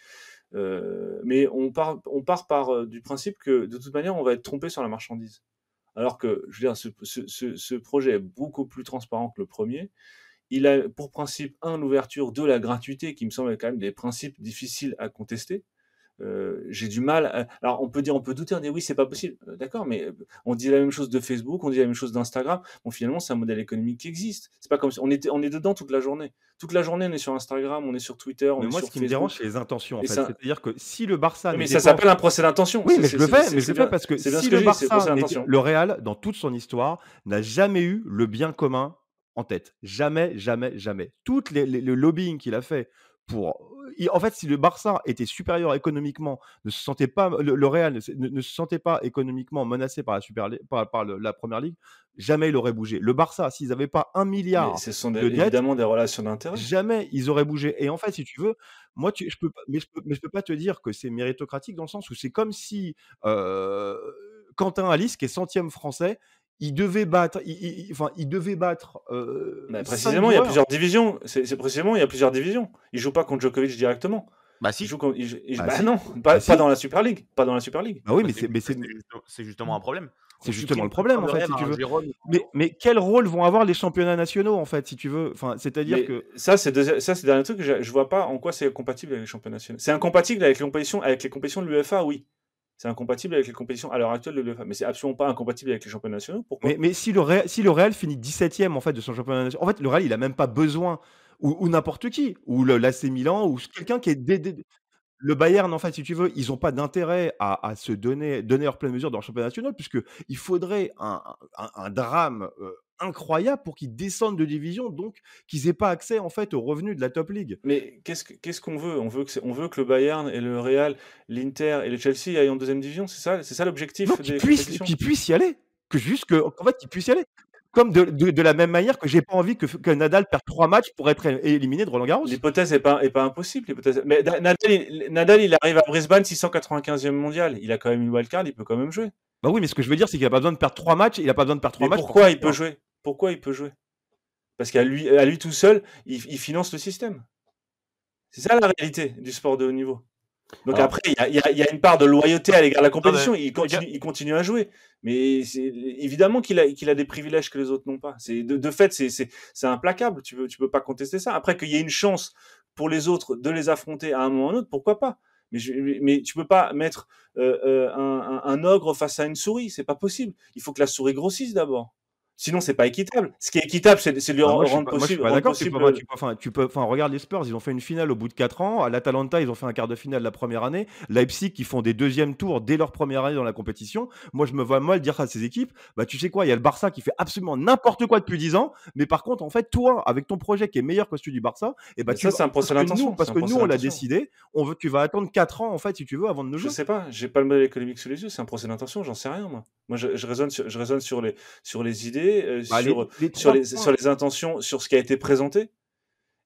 Euh, mais on part, on part par euh, du principe que de toute manière on va être trompé sur la marchandise. Alors que, je veux dire, ce, ce, ce, ce projet est beaucoup plus transparent que le premier. Il a pour principe, un, l'ouverture, deux, la gratuité, qui me semble quand même des principes difficiles à contester. Euh, j'ai du mal à... Alors, on peut dire, on peut douter, on dit oui, c'est pas possible. Euh, d'accord, mais on dit la même chose de Facebook, on dit la même chose d'Instagram. Bon, finalement, c'est un modèle économique qui existe. C'est pas comme si on était, on est dedans toute la journée. Toute la journée, on est sur Instagram, on est sur Twitter, on Mais est moi, sur ce qui me Facebook. dérange, c'est les intentions, en Et fait. ça- C'est-à-dire que si le Barça Oui, ne mais ça dépense- s'appelle un procès d'intention. Oui, C'est- mais c'est- je le c'est- fais, c'est- mais je c'est le fais bien- parce que c'est bien si ce que le je dis, c'est le procès Barça, n'était- d'intention. le Real, dans toute son histoire, n'a jamais eu le bien commun en tête. Jamais, jamais, jamais. Toutes les, les- le lobbying qu'il a fait pour, il- en fait, si le Barça était supérieur économiquement, ne se sentait pas, le, le Real ne, se- ne- ne se sentait pas économiquement menacé par la Super League- par, par le- la Première Ligue, jamais il aurait bougé. Le Barça, s'ils n'avaient pas un Mais milliard ce sont des- de dettes, évidemment des relations d'intérêt. jamais ils auraient bougé. Et en fait, si tu veux, moi, tu, je peux, pas- mais je peux, mais je peux pas te dire que c'est méritocratique dans le sens où c'est comme si euh, Quentin Alice, qui est centième français, il devait battre, il, il- il- enfin, il devait battre. euh, Mais cinq précisément, il y a joueurs. plusieurs divisions. C'est c'est précisément, il y a plusieurs divisions. Il joue pas contre Djokovic directement. Bah Il si. joue contre- il joue- il joue- Bah bah si. non, pas, Bah pas si. dans la Super League. Pas dans la Super League. Bah oui, Bah, mais c'est c'est, mais c'est, c'est justement, c'est justement un problème. c'est On justement supprime le problème en le fait, rêve si à tu un veux. Jérôme. Mais, mais quel rôle vont avoir les championnats nationaux en fait, si tu veux. Enfin, c'est-à-dire Mais que. ça, c'est deuxi- ça, c'est le dernier truc que je, je vois pas en quoi c'est compatible avec les championnats nationaux. C'est incompatible avec les compétitions, avec les compétitions de l'UEFA, oui. C'est incompatible avec les compétitions à l'heure actuelle de l'UEFA, mais c'est absolument pas incompatible avec les championnats nationaux. Pourquoi? Mais, mais si, le Real, si le Real finit dix-septième en fait de son championnat national, en fait le Real il a même pas besoin, ou, ou n'importe qui, ou le l'A C Milan, ou quelqu'un qui est dé- dé- le Bayern en fait si tu veux, ils n'ont pas d'intérêt à, à se donner, donner leur pleine mesure dans le championnat national puisque il faudrait un, un- un drame euh, incroyable pour qu'ils descendent de division, donc qu'ils aient pas accès en fait aux revenus de la top league. Mais qu'est-ce que- qu'est-ce qu'on veut? On veut que c'est- on veut que le Bayern et le Real, l'Inter et le Chelsea aillent en deuxième division, c'est ça, c'est ça l'objectif Non, qu'ils des puissent, compétitions? qu'ils puissent y aller, que juste que en fait qu'ils puissent y aller. Comme de, de, de la même manière que j'ai pas envie que, que Nadal perde trois matchs pour être éliminé de Roland Garros. L'hypothèse n'est pas, est pas impossible. l'hypothèse- Mais Da- Nadal, il, Nadal, il arrive à Brisbane six cent quatre-vingt-quinzième mondial. Il a quand même une wildcard, il peut quand même jouer. Bah oui, mais ce que je veux dire, c'est qu'il a pas besoin de perdre trois matchs. Il a pas besoin de perdre trois Mais matchs. pour pourquoi il faire peut un- jouer? Pourquoi il peut jouer? Parce qu'à lui, à lui tout seul, il, il finance le système. C'est ça la réalité du sport de haut niveau. Donc Alors- après, il y a, il y a- il y a une part de loyauté à l'égard de la compétition. mais, Il continue, il continue à jouer. Mais c'est évidemment qu'il a, qu'il a des privilèges que les autres n'ont pas. C'est de, de fait, c'est, c'est, c'est implacable. Tu peux, tu peux pas contester ça. Après qu'il y ait une chance pour les autres de les affronter à un moment ou à un autre, pourquoi pas? Mais, je, mais tu peux pas mettre euh, euh, un, un, un ogre face à une souris. C'est pas possible. Il faut que la souris grossisse d'abord. Sinon, c'est pas équitable. Ce qui est équitable, c'est, c'est de lui Bah, moi, je suis rendre pas, moi, je suis possible. pas rendre d'accord. Tu possible peux, pas- tu peux- enfin, tu peux, enfin, regarde les Spurs, ils ont fait une finale au bout de quatre ans. À l'Atalanta, ils ont fait un quart de finale la première année. Leipzig, qui font des deuxièmes tours dès leur première année dans la compétition. Moi, je me vois mal dire ça à ces équipes. Bah, tu sais quoi, il y a le Barça qui fait absolument n'importe quoi depuis dix ans. Mais par contre, en fait, toi, avec ton projet qui est meilleur que celui du Barça, et bah, Mais tu ça, vas- c'est un procès parce que d'intention, nous, parce c'est un que procès nous, on l'a d'intention. décidé. On veut, tu vas attendre quatre ans, en fait, si tu veux, avant de nous Je jouer. sais pas, j'ai pas le modèle économique sous les yeux, c'est un procès d'intention, j'en sais rien moi. Moi je, je raisonne sur, je raisonne sur les sur les idées, euh, Bah, les- sur les sur trois les points- sur les intentions, sur ce qui a été présenté.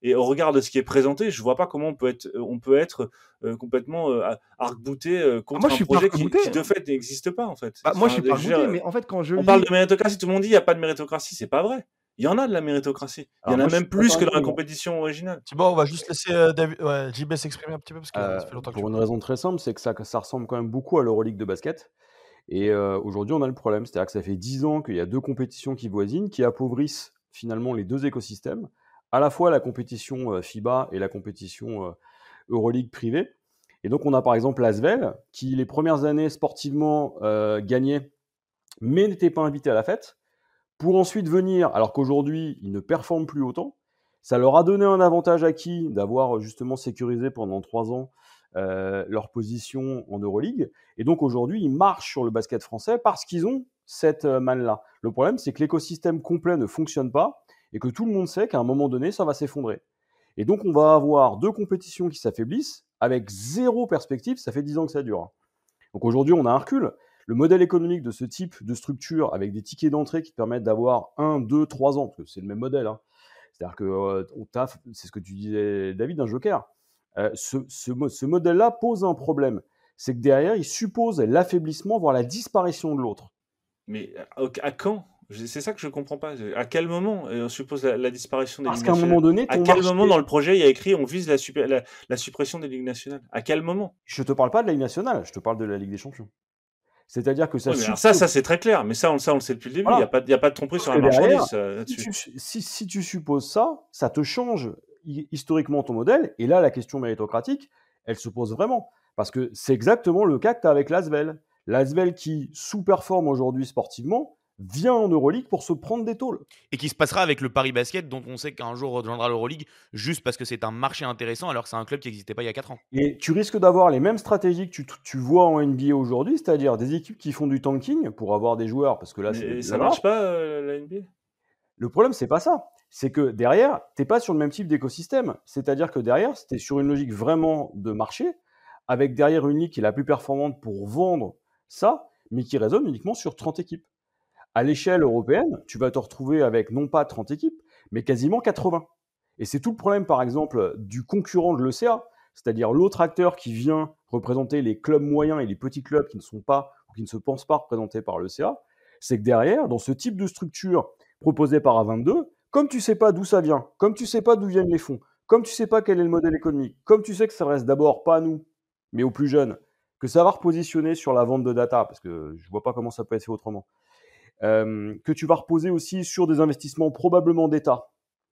Et au regard de ce qui est présenté, je vois pas comment on peut être, on peut être euh, complètement euh, arc-bouté euh, Ah, contre moi, je un suis pas projet qui, arc-bouté. qui, de fait n'existe pas en fait. Bah, moi, je Enfin, suis pas je veux arc-bouté, dire, mais en fait, quand je on parle lis. de méritocratie, tout le monde dit il n'y a pas de méritocratie, c'est pas vrai. Il y en a de la méritocratie. Il y Alors en a moi, je même suis pas plus d'accord que avec dans la vous, moi. compétition originale. Thibaut, on va juste laisser euh, David... ouais, J B s'exprimer un petit peu parce que Euh, ça fait longtemps que pour tu une raison très simple, c'est que ça, que ça ressemble quand même beaucoup à l'Euroleague de basket. Et euh, aujourd'hui, on a le problème, c'est-à-dire que ça fait dix ans qu'il y a deux compétitions qui voisinent, qui appauvrissent finalement les deux écosystèmes, à la fois la compétition euh, FIBA et la compétition euh, Euroleague privée. Et donc, on a par exemple l'Asvel, qui les premières années sportivement euh, gagnait, mais n'était pas invité à la fête, pour ensuite venir, alors qu'aujourd'hui, ils ne performent plus autant. Ça leur a donné un avantage acquis d'avoir justement sécurisé pendant trois ans euh, leur position en Euroleague. Et donc aujourd'hui, ils marchent sur le basket français parce qu'ils ont cette euh, manne-là. Le problème, c'est que l'écosystème complet ne fonctionne pas et que tout le monde sait qu'à un moment donné, ça va s'effondrer. Et donc, on va avoir deux compétitions qui s'affaiblissent avec zéro perspective. Ça fait dix ans que ça dure. Donc aujourd'hui, on a un recul. Le modèle économique de ce type de structure, avec des tickets d'entrée qui te permettent d'avoir un, deux, trois ans, parce que c'est le même modèle, hein. C'est-à-dire que euh, on taffe, c'est ce que tu disais, David, un joker. Euh, ce, ce, ce modèle-là pose un problème. C'est que derrière, il suppose l'affaiblissement, voire la disparition de l'autre. Mais à, à quand? C'est ça que je comprends pas. À quel moment on suppose la, la disparition des Parce ligues qu'à un nationales? moment donné, À ton quel marché... moment dans le projet il y a écrit on vise la, super, la, la suppression des ligues nationales? À quel moment? Je te parle pas de la Ligue nationale, je te parle de la Ligue des Champions. C'est-à-dire que ça Oui, mais alors suppose... ça, ça c'est très clair. Mais ça, on, ça, on le sait depuis le début. Il Voilà. n'y a, a pas de tromperie sur la que derrière, marchandise euh, si là-dessus. tu, si, si tu supposes ça, ça te change hi- historiquement ton modèle. Et là, la question méritocratique, elle se pose vraiment. Parce que c'est exactement le cas que tu as avec l'Asvel. L'Asvel qui sous-performe aujourd'hui sportivement vient en Euroleague pour se prendre des tôles. Et qui se passera avec le Paris Basket, dont on sait qu'un jour rejoindra l'Euroleague, juste parce que c'est un marché intéressant, alors que c'est un club qui n'existait pas il y a quatre ans. Et tu risques d'avoir les mêmes stratégies que tu, tu vois en N B A aujourd'hui, c'est-à-dire des équipes qui font du tanking pour avoir des joueurs, parce que là, c'est Mais de ça la marche marche. pas, euh, la N B A? Le problème, c'est pas ça. C'est que derrière, tu n'es pas sur le même type d'écosystème. C'est-à-dire que derrière, tu es sur une logique vraiment de marché, avec derrière une ligue qui est la plus performante pour vendre ça, mais qui raisonne uniquement sur trente équipes. À l'échelle européenne, tu vas te retrouver avec non pas trente équipes, mais quasiment quatre-vingts. Et c'est tout le problème, par exemple, du concurrent de l'E C A, c'est-à-dire l'autre acteur qui vient représenter les clubs moyens et les petits clubs qui ne sont pas ou qui ne se pensent pas représentés par l'E C A, c'est que derrière, dans ce type de structure proposée par A vingt-deux, comme tu ne sais pas d'où ça vient, comme tu ne sais pas d'où viennent les fonds, comme tu ne sais pas quel est le modèle économique, comme tu sais que ça reste d'abord pas à nous, mais aux plus jeunes, que ça va repositionner sur la vente de data, parce que je ne vois pas comment ça peut être fait autrement, euh, que tu vas reposer aussi sur des investissements probablement d'État,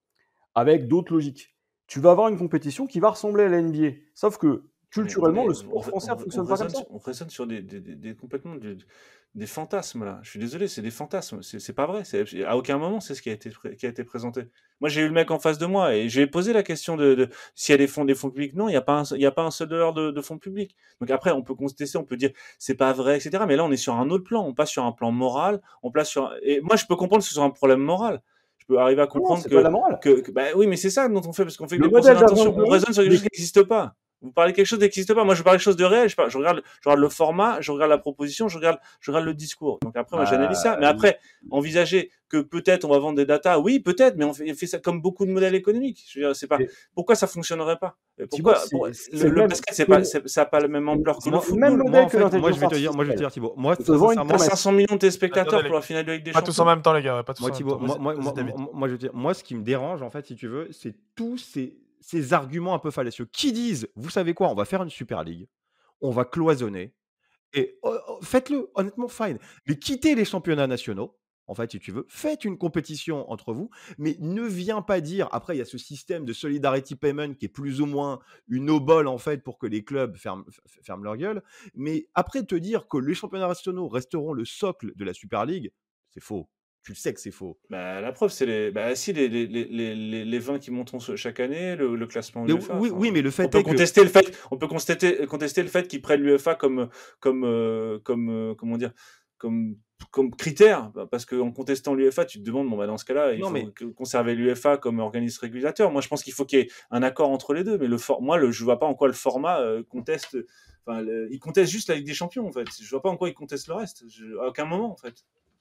avec d'autres logiques. Tu vas avoir une compétition qui va ressembler à la N B A, sauf que culturellement, attendez, le sport on, français ne on, fonctionne on pas raisonne, comme ça. on raisonne sur des, des, des, des complètement des, des fantasmes là. Je suis désolé, c'est des fantasmes. C'est, c'est pas vrai. C'est, à aucun moment c'est ce qui a été qui a été présenté. Moi, j'ai eu le mec en face de moi et j'ai posé la question de, de s'il y a des fonds, des fonds publics. Non, il n'y a pas un, il y a pas un seul dollar de, de fonds publics. Donc après, on peut contester, on peut dire c'est pas vrai, et cetera. Mais là, on est sur un autre plan. On passe sur un plan moral. On place sur. Et moi, je peux comprendre que ce soit un problème moral. Je peux arriver à comprendre non, c'est que, pas la morale. que, que bah oui, mais c'est ça dont on fait parce qu'on fait que Le des procès modèle d'A d'intention. vingt-deux, On raisonne sur quelque mais- chose qui n'existe pas. Vous parlez de quelque chose qui n'existe pas. Moi, je parle de quelque chose de réel. Je, parle, je, regarde, je regarde le format, je regarde la proposition, je regarde, je regarde le discours. Donc après, moi, Bah, j'analyse ça. Mais après, envisager que peut-être on va vendre des datas, oui, peut-être, mais on fait, on fait ça comme beaucoup de modèles économiques. Je veux dire, c'est pas Et- pourquoi ça fonctionnerait pas. Pourquoi Thibaut, c'est- pour- c'est le, le le même- basket, c'est c'est pas, le- c'est, ça n'a pas la même ampleur que c'est le le football. même Moi, modèle en que fait, moi, je l'intelligence vais te dire, moi, je vais te dire, artificielle. Thibaut. Moi, On te vend une sincèrement, Pas promesse. cinq cents millions de téléspectateurs Attendez, pour la finale de Ligue des Pas Champions. tous en même temps, les gars. Pas tous Moi, en même Thibaut, temps. moi, Vas-y, moi, vas-y, moi, David. moi, moi, je veux dire, moi, ce qui me dérange, en fait, si tu veux, c'est tous ces, ces arguments un peu fallacieux qui disent, vous savez quoi, on va faire une Super League, on va cloisonner, et oh, oh, faites-le, honnêtement, fine. Mais quittez les championnats nationaux, en fait, si tu veux, faites une compétition entre vous, mais ne viens pas dire, après, il y a ce système de solidarity payment qui est plus ou moins une obole, en fait, pour que les clubs ferment, f- ferment leur gueule, mais après, te dire que les championnats nationaux resteront le socle de la Super League, c'est faux. Tu le sais que c'est faux. Bah, la preuve, c'est les, bah, si, les, les, les, les, les vingt qui monteront ce- chaque année, le, le classement Mais UEFA. oui, enfin, oui, mais le fait on peut est que... contester le fait, on peut contester, contester le fait qu'ils prennent l'UEFA comme, comme, euh, comme, euh, comment dire, comme, comme critère, bah, parce qu'en contestant l'UEFA, tu te demandes, bon, bah, dans ce cas-là, il Non, faut mais- que- conserver l'UEFA comme organisme régulateur. Moi, je pense qu'il faut qu'il y ait un accord entre les deux, mais le for- moi, le, je vois pas en quoi le format euh, conteste, enfin, le- il conteste juste la Ligue des Champions, en fait. Je vois pas en quoi il conteste le reste. Je- à aucun moment, en fait.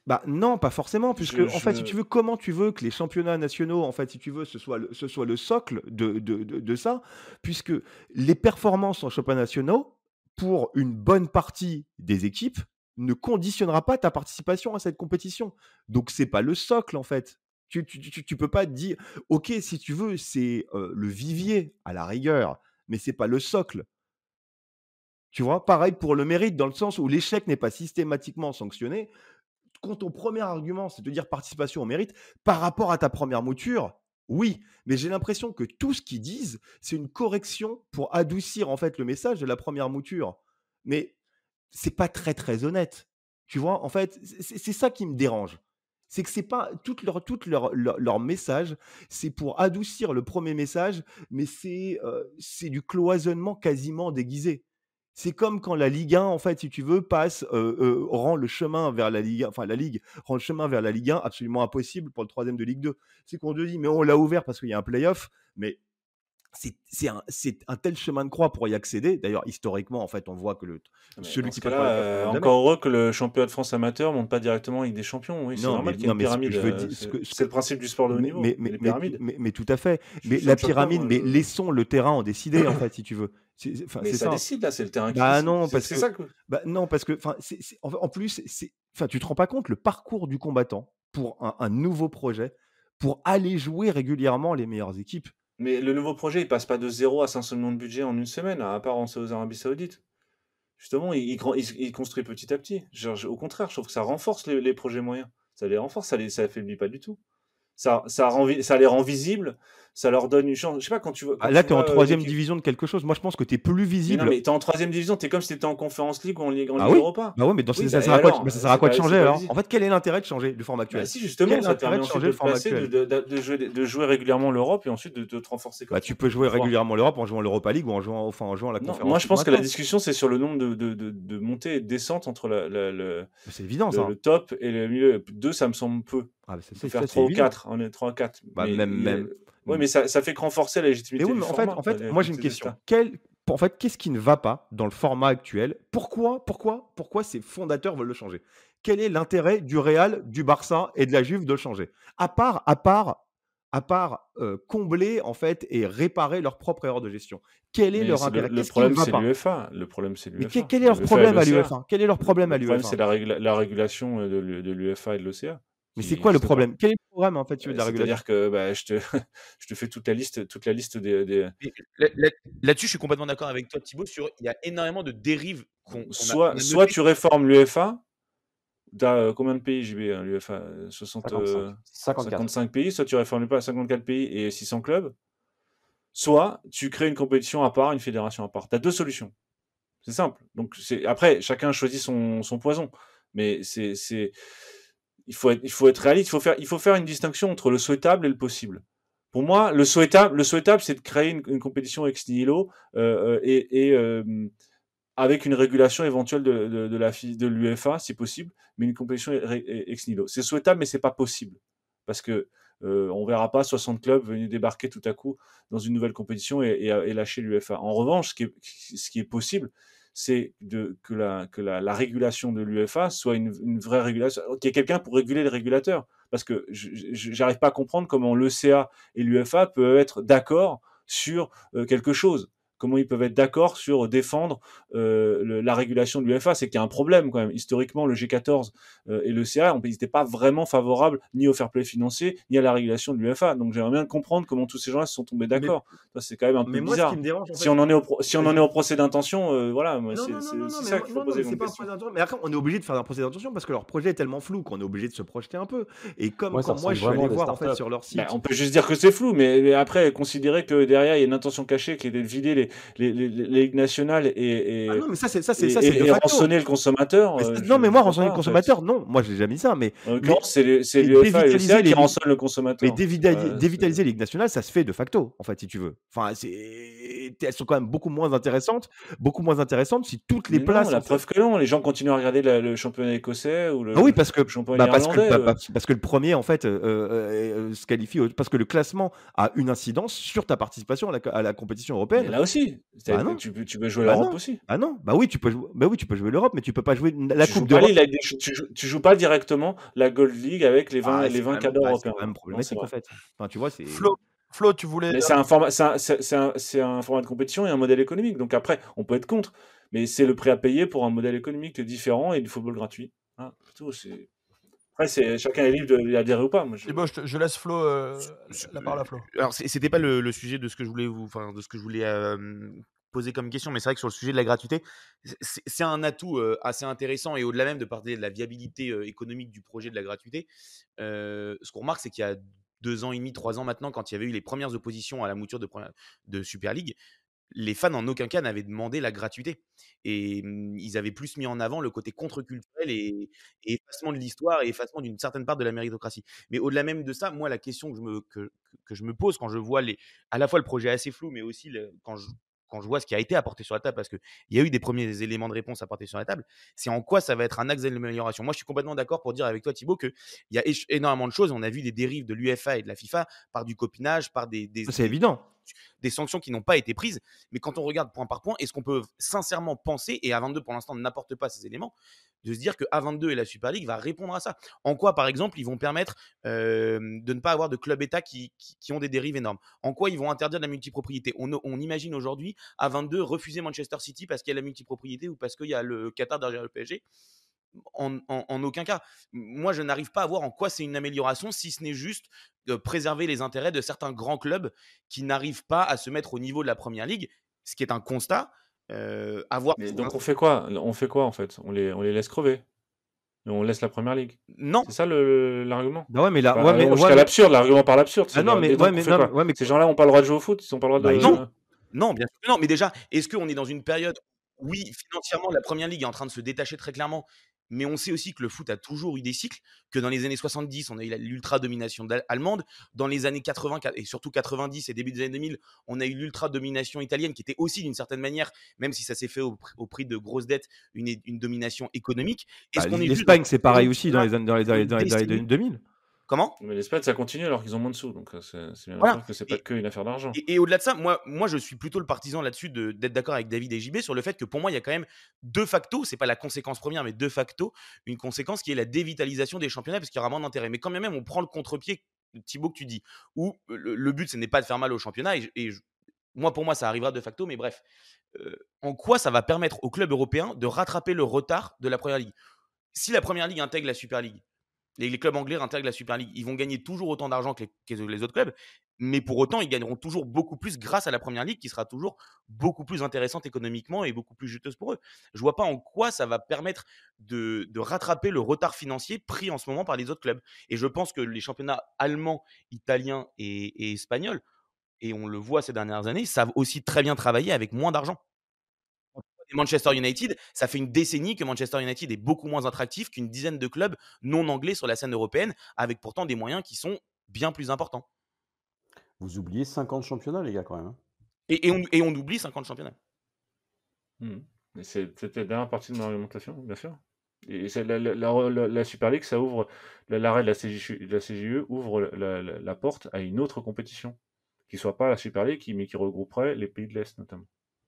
Bah non, pas forcément, puisque Je, en fait, si tu je... veux, comment tu veux que les championnats nationaux, en fait, si tu veux, ce soit le, ce soit le socle de, de, de, de ça, puisque les performances en championnats nationaux, pour une bonne partie des équipes, ne conditionnera pas ta participation à cette compétition. Donc c'est pas le socle en fait. Tu, tu, tu, tu peux pas te dire, ok, si tu veux, c'est euh, le vivier à la rigueur, mais c'est pas le socle. Tu vois, pareil pour le mérite, dans le sens où l'échec n'est pas systématiquement sanctionné. Quand ton premier argument, c'est de dire participation au mérite, par rapport à ta première mouture, oui, mais j'ai l'impression que tout ce qu'ils disent, c'est une correction pour adoucir en fait le message de la première mouture. Mais c'est pas très très honnête. Tu vois, en fait, c'est c'est ça qui me dérange. C'est que c'est pas tout leur, tout leur, leur, leur message, c'est pour adoucir le premier message, mais c'est euh, c'est du cloisonnement quasiment déguisé. C'est comme quand la Ligue un, en fait, si tu veux, passe, euh, euh, rend le chemin vers la Ligue un, enfin la Ligue rend le chemin vers la Ligue un absolument impossible pour le troisième de Ligue deux. C'est qu'on te dit, mais on l'a ouvert parce qu'il y a un play-off, mais c'est c'est un, c'est un tel chemin de croix pour y accéder. D'ailleurs, historiquement, en fait, on voit que le, Mais celui dans qui ce passe cas-là, par les playoffs euh, ne gagne jamais. encore heureux que le championnat de France amateur monte pas directement avec des champions. Oui, c'est Non, normal mais, qu'il y ait non, une mais ce que pyramide. je veux euh, dire, ce C'est que, ce c'est que, le principe du sport de haut mais, niveau, mais, les mais, mais, pyramides. mais, mais tout à fait. Je Mais suis la sur le choc, pyramide, moi. mais Je... laissons le terrain en décider, en fait, si tu veux. C'est, c'est- enfin, Mais c'est ça ça. décide là, c'est le terrain qui Bah décide. non, C'est parce c'est que, ça que. bah non, parce que, enfin, c'est, c'est- en, en plus, c'est, enfin, tu te rends pas compte le parcours du combattant pour un, un nouveau projet, pour aller jouer régulièrement les meilleures équipes. Mais le nouveau projet, il passe pas de zéro à cinq cents millions de budget en une semaine, à part en aux Arabie Saoudite. Justement, il, il, grand- il- il construit petit à petit. Genre, je- au contraire, je trouve que ça renforce les, les projets moyens. Ça les renforce, ça les ça affaiblit pas du tout. Ça, ça, rend vi- ça les rend visibles, ça leur donne une chance. Je sais pas, quand tu vois, Ah, quand là, tu tu es en vois euh, troisième l'équipe. division de quelque chose. Moi, je pense que tu es plus Mais non, visible. mais t'es en troisième division, t'es comme si t'étais en Conférence League ou en Ligue, en Ah Ligue oui, Europa. bah ouais, mais dans Oui, ce- ça bah, et sert à quoi, alors, bah, ça euh, sert à c'est quoi de pas, c'est changer pas alors? visible. En fait, quel est l'intérêt de changer le format Bah actuel? si, justement, Quel est ça te l'intérêt permet de ensuite changer de le te format placer, de, actuel? de, de, de jouer, de jouer régulièrement l'Europe et ensuite de te renforcer comme Bah, ça. tu peux jouer Faut voir. régulièrement l'Europe en jouant l'Europa League ou en jouant, enfin, en jouant la Non, Conférence moi je League pense que la maintenant. discussion c'est sur le nombre de, de, de, de montées et de descentes entre la, la- le, Mais c'est évident le, ça. le top et le milieu. Deux, ça me semble peu. Ah, bah, ça, On peut c'est faire ça, c'est trois ou évident. quatre. On est trois ou quatre. Bah, Mais, même, il y a- même. ouais, mais ça, ça fait que renforcer la Et légitimité oui, du mais en fait, format. en fait, la moi j'ai une légitimité des question. stars. Quel, en fait, qu'est-ce qui ne va pas dans le format actuel? Pourquoi, pourquoi, pourquoi ces fondateurs veulent le changer? Quel est l'intérêt du Real, du Barça et de la Juve de le changer? À part, à part, à part euh, combler en fait et réparer leur propre erreur de gestion. Quel est Mais leur c'est le, intérêt? le Qu'est-ce qui ne problème, va c'est pas? l'UEFA. Le problème, c'est Mais que- l'UEFA. quel est leur L'UEFA et problème à l'O C A. l'UEFA? Quel est leur Le, problème à le problème, l'UEFA? c'est la, régula- la régulation de, l'U- de l'UEFA et de l'O C A Mais qui c'est quoi le n'existe pas. problème? Quel est le programme en fait tu veux, Euh, de la régulation? C'est-à-dire que bah, je, te, je te fais toute la liste, toute la liste des, des- Mais là- là- Là-dessus, je suis complètement d'accord avec toi, Thibaut. Sur, il y a énormément de dérives qu'on qu'on a, Soit, qu'on a soit notées. tu réformes l'UEFA. T'as euh, combien de pays, J B, hein, l'UEFA? euh, soixante, cinquante-cinq. euh, cinquante-quatre. cinquante-cinq pays. Soit tu réformes l'UEFA à cinquante-quatre pays et six cents clubs. Soit tu crées une compétition à part, une fédération à part. Tu as deux solutions. C'est simple. Donc c'est après, chacun choisit son, son poison. Mais c'est, c'est, il faut être, il faut être réaliste. Il faut faire, il faut faire une distinction entre le souhaitable et le possible. Pour moi, le souhaitable, le souhaitable, c'est de créer une, une compétition ex nihilo euh, euh, et, et euh, avec une régulation éventuelle de, de, de la fi- de l'UEFA, si possible, mais une compétition ré- ex nihilo. C'est souhaitable, mais c'est pas possible parce que euh, on verra pas soixante clubs venir débarquer tout à coup dans une nouvelle compétition et, et, et lâcher l'UEFA. En revanche, ce qui est, ce qui est possible, c'est de, que, la, que la, la régulation de l'UEFA soit une, une vraie régulation, qu'il y ait quelqu'un pour réguler les régulateurs. Parce que je j'arrive pas à comprendre comment l'E C A et l'UEFA peuvent être d'accord sur euh, quelque chose. Comment ils peuvent être d'accord sur défendre euh, le, la régulation de l'UEFA. C'est qu'il y a un problème quand même. Historiquement, le G quatorze euh, et l'E C A, ils n'étaient pas vraiment favorables ni au fair play financier, ni à la régulation de l'UEFA. Donc j'aimerais bien comprendre comment tous ces gens-là se sont tombés Mais, d'accord. Ça, c'est quand même un peu mais moi, ce bizarre. qui me dérange en Si fait, on en est au, pro- si on en vas-y. est au procès d'intention, euh, voilà, moi, Non, c'est non, non, c'est non, aussi non, mais ça moi, qu'il faut non, non, poser mais comme c'est pas un question. procès d'intention. Mais après, on est obligé de faire un procès d'intention parce que leur projet est tellement flou qu'on est obligé de se projeter un peu. Et comme Ouais, ça quand moi, ressemble je suis allé vraiment à des voir en fait startups. sur leur Bah, site, on peut juste dire que c'est flou, mais, mais après, considérer que derrière, il y a une intention cachée qui est de vider les, les, les, les ligues nationales et, ah et, non, mais ça, c'est ça, c'est et, ça, c'est de et, et facto. rançonner le consommateur, Mais ça- euh, non, je mais ne moi, vois rançonner le pas, en fait. consommateur, non, moi, je l'ai jamais mis ça. Mais, En mais l'occurrence, c'est les- c'est et l'UEFA et le C A dévitaliser qui les ligues, rançonnent le mais consommateur. C'est dévitaliser, pas, c'est- dévitaliser les ligues nationales, ça se fait de facto, en fait, si tu veux. Enfin, c'est, elles sont quand même beaucoup moins intéressantes, beaucoup moins intéressantes si toutes les Mais non, places, la en fait. preuve que non. Les gens continuent à regarder la- le championnat écossais ou Ah oui, le, parce que, le championnat bah parce que, irlandais. bah, euh. parce, parce que le premier, en fait, euh, euh, euh, se qualifie, au- parce que le classement a une incidence sur ta participation à la, à la compétition Mais européenne. là aussi, aussi. Bah T'as- non. Tu peux, tu peux jouer Bah l'Europe non. aussi. Bah non. Bah oui, tu peux jouer. Bah oui, tu peux jouer l'Europe, mais tu peux pas jouer la Tu Coupe joues pas d'Europe. les, la- tu, joues, tu joues pas directement la Gold League avec les vingt, Ah, les c'est vingt quand même, cadres bah, c'est européens. quand même Non, c'est problématique vrai. en fait. Enfin, tu vois, c'est. Flo, Flo, tu voulais. Mais c'est un format, c'est un, c'est, c'est un, c'est un format de compétition et un modèle économique. Donc après, on peut être contre, mais c'est le prix à payer pour un modèle économique différent et du football gratuit. Hein, c'est tout. C'est... Après, c'est chacun est libre d'y adhérer ou pas. Moi, je... Thibaut, je, te- je laisse Flo euh, Ce- la parole à Flo. Alors, c'est- c'était pas le, le sujet de ce que je voulais vous, enfin, de ce que je voulais euh, poser comme question, mais c'est vrai que sur le sujet de la gratuité, c'est c'est un atout euh, assez intéressant et au-delà même de parler de la viabilité euh, économique du projet de la gratuité, euh, ce qu'on remarque, c'est qu'il y a deux ans et demi, trois ans maintenant, quand il y avait eu les premières oppositions à la mouture de, première- de Super League, les fans en aucun cas n'avaient demandé la gratuité. Et mmh, ils avaient plus mis en avant le côté contre-culturel et, et effacement de l'histoire et effacement d'une certaine part de la méritocratie. Mais au-delà même de ça, moi, la question que je me, que, que je me pose quand je vois les, à la fois le projet assez flou, mais aussi le- quand je, quand je vois ce qui a été apporté sur la table, parce qu'il y a eu des premiers éléments de réponse apportés sur la table, c'est en quoi ça va être un axe d'amélioration. Moi, je suis complètement d'accord pour dire avec toi, Thibaut, qu'il y a éch- énormément de choses. On a vu des dérives de l'U F A et de la FIFA par du copinage, par des, des, C'est des- évident. des sanctions qui n'ont pas été prises. Mais quand on regarde point par point, est-ce qu'on peut sincèrement penser, et A vingt-deux pour l'instant n'apporte pas ces éléments, de se dire que A vingt-deux et la Super League va répondre à ça? En quoi, par exemple, ils vont permettre euh, de ne pas avoir de clubs État qui, qui, qui ont des dérives énormes? En quoi ils vont interdire la multipropriété? on, on imagine aujourd'hui A vingt-deux refuser Manchester City parce qu'il y a la multipropriété ou parce qu'il y a le Qatar derrière le P S G? En, en- en aucun cas. Moi, je n'arrive pas à voir en quoi c'est une amélioration, si ce n'est juste de préserver les intérêts de certains grands clubs qui n'arrivent pas à se mettre au niveau de la Première Ligue, ce qui est un constat. Euh, avoir Mais donc on fait quoi? On fait quoi en fait? On les, on les laisse crever. Et on laisse la première ligue. Non, C'est ça le- l'argument? Bah ouais, mais là, Enfin, ouais, mais, jusqu'à ouais, mais- l'absurde, l'argument par l'absurde. Ah c'est non, le- mais, et donc ouais, on mais, fait non, quoi? mais- ouais, mais Ces gens-là n'ont pas le droit de jouer au foot, ils n'ont pas le droit Bah, de. ils non, non, bien sûr que non. Mais déjà, est-ce qu'on est dans une période, oui, financièrement, la Première Ligue est en train de se détacher très clairement, mais on sait aussi que le foot a toujours eu des cycles, que dans les années soixante-dix, on a eu la- l'ultra-domination dal- allemande, dans les années quatre-vingts, et surtout quatre-vingt-dix et début des années deux mille, on a eu l'ultra-domination italienne, qui était aussi d'une certaine manière, même si ça s'est fait au, pr- au prix de grosses dettes, une, une domination économique. Est-ce bah, qu'on est juste l'Espagne, c'est dans pareil une aussi dans les, période années- dans les, dans les, dans les, dans les décennie- deux mille. Comment? Mais l'Espagne, ça continue alors qu'ils ont moins de sous. Donc euh, c'est c'est bien Voilà. sûr que c'est pas Et- que une affaire d'argent. Et, et au-delà de ça, moi, moi, je suis plutôt le partisan là-dessus de- d'être d'accord avec David et J B sur le fait que pour moi, il y a quand même de facto, c'est pas la conséquence première, mais de facto, une conséquence qui est la dévitalisation des championnats parce qu'il y aura moins d'intérêt. Mais quand bien même, on prend le contre-pied, Thibaut, que tu dis, où le, le but, ce n'est pas de faire mal au championnat. Et, et je- moi, pour moi, ça arrivera de facto, mais bref. Euh, en quoi ça va permettre aux clubs européens de rattraper le retard de la Première Ligue? Si la Première Ligue intègre la Super League, les, les clubs anglais intègrent la Super League, ils vont gagner toujours autant d'argent que les, que les autres clubs, mais pour autant, ils gagneront toujours beaucoup plus grâce à la Première Ligue qui sera toujours beaucoup plus intéressante économiquement et beaucoup plus juteuse pour eux. Je vois pas en quoi ça va permettre de, de rattraper le retard financier pris en ce moment par les autres clubs. Et je pense que les championnats allemands, italiens et, et espagnols, et on le voit ces dernières années, savent aussi très bien travailler avec moins d'argent. Et Manchester United, ça fait une décennie que Manchester United est beaucoup moins attractif qu'une dizaine de clubs non anglais sur la scène européenne, avec pourtant des moyens qui sont bien plus importants. Vous oubliez cinquante championnats, les gars, quand même. hein. Et, et on, et on oublie cinquante championnats. Mhm. Et c'est- C'était la dernière partie de mon argumentation, bien sûr. Et c'est la, la- la- la- la Super League, ça ouvre la- l'arrêt de la C J, de la C J E ouvre la, la- la porte à une autre compétition qui soit pas la Super League, qui- mais qui regrouperait les pays de l'Est notamment.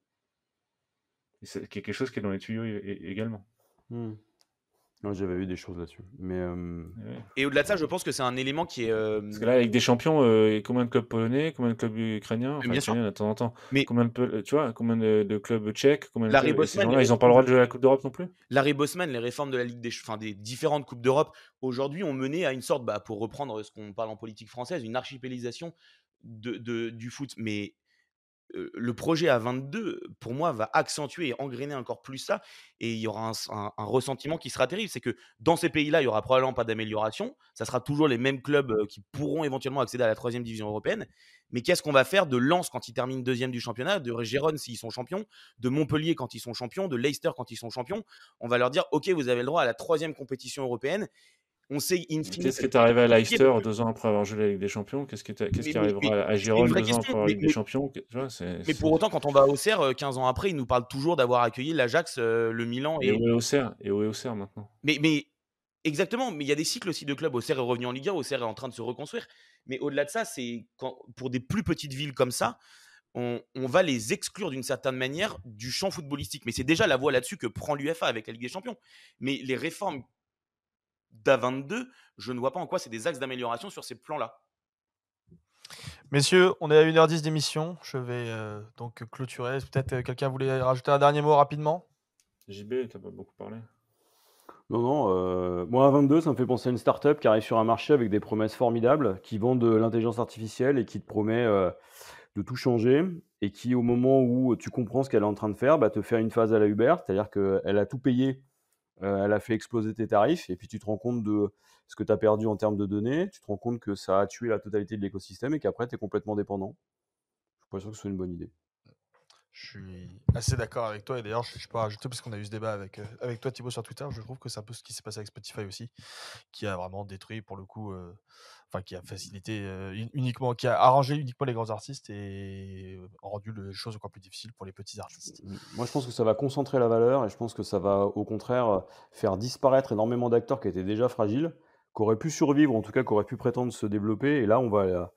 Et c'est quelque chose qui est dans les tuyaux é- é- également. Hmm. Ouais, j'avais vu des choses là-dessus. Mais euh, Ouais. Et au-delà de ça, je pense que c'est un élément qui est. euh, Parce que là, avec des champions, euh, et combien de clubs polonais, combien de clubs ukrainiens, enfin bien sûr. ukrainiens de temps en temps, Mais combien de, pe- tu vois, combien de, de clubs tchèques, combien de Larry clubs, et ces Bosman, gens-là, les ils n'ont pas le droit de réformes, jouer à la Coupe d'Europe non plus. Larry Bosman, les réformes de la Ligue des, Ch- enfin, des différentes coupes d'Europe aujourd'hui ont mené à une sorte, bah, pour reprendre ce qu'on parle en politique française, une archipélisation de, de- du foot. Mais euh, le projet A vingt-deux, pour moi, va accentuer et engrainer encore plus ça. Et il y aura un, un- un ressentiment qui sera terrible. C'est que dans ces pays-là, il n'y aura probablement pas d'amélioration. Ça sera toujours les mêmes clubs euh, qui pourront éventuellement accéder à la troisième division européenne. Mais qu'est-ce qu'on va faire de Lens quand ils terminent deuxième du championnat, de Gérone s'ils sont champions, de Montpellier quand ils sont champions, de Leicester quand ils sont champions? On va leur dire, OK, vous avez le droit à la troisième compétition européenne. On sait in fine. Qu'est-ce ça qui va est arrivé à être compliqué Leicester parce que- deux ans après avoir joué la Ligue des Champions? Qu'est-ce qui, est- qu'est-ce Mais, qui mais- arrivera mais à c'est une Gérone vraie deux ans après question. avoir la Mais, Ligue des mais- Champions? Tu vois, c'est, mais c'est- pour autant, quand on va à Auxerre, euh, quinze ans après, ils nous parlent toujours d'avoir accueilli l'Ajax, euh, le Milan Et et, où est Auxerre? Et où est Auxerre maintenant? Mais, mais exactement, mais il y a des cycles aussi de clubs. Auxerre est revenu en Ligue un, Auxerre est en train de se reconstruire. Mais au-delà de ça, c'est quand, pour des plus petites villes comme ça, on, on va les exclure d'une certaine manière du champ footballistique. Mais c'est déjà la voie là-dessus que prend l'U E F A avec la Ligue des Champions. Mais les réformes d'A vingt-deux, je ne vois pas en quoi c'est des axes d'amélioration sur ces plans-là. Messieurs, on est à une heure dix d'émission. Je vais euh, donc clôturer. Peut-être euh, quelqu'un voulait rajouter un dernier mot rapidement? J B, t'as pas beaucoup parlé. Non, non, euh, moi, A vingt-deux, ça me fait penser à une start-up qui arrive sur un marché avec des promesses formidables, qui vend de l'intelligence artificielle et qui te promet euh, de tout changer, et qui, au moment où tu comprends ce qu'elle est en train de faire, bah, te fait une phase à la Uber, c'est-à-dire qu'elle a tout payé, euh, elle a fait exploser tes tarifs, et puis tu te rends compte de ce que tu as perdu en termes de données, tu te rends compte que ça a tué la totalité de l'écosystème, et qu'après, tu es complètement dépendant. Je suis pas sûr que ce soit une bonne idée. Je suis assez d'accord avec toi. Et d'ailleurs, je ne sais pas rajouter parce qu'on a eu ce débat avec, euh, avec toi, Thibaut, sur Twitter. Je trouve que c'est un peu ce qui s'est passé avec Spotify aussi, qui a vraiment détruit pour le coup, euh, enfin, qui a facilité euh, un- uniquement, qui a arrangé uniquement les grands artistes et euh, rendu les choses encore plus difficiles pour les petits artistes. Moi, je pense que ça va concentrer la valeur et je pense que ça va, au contraire, euh, faire disparaître énormément d'acteurs qui étaient déjà fragiles, qui auraient pu survivre, en tout cas, qui auraient pu prétendre se développer. Et là, on va, euh,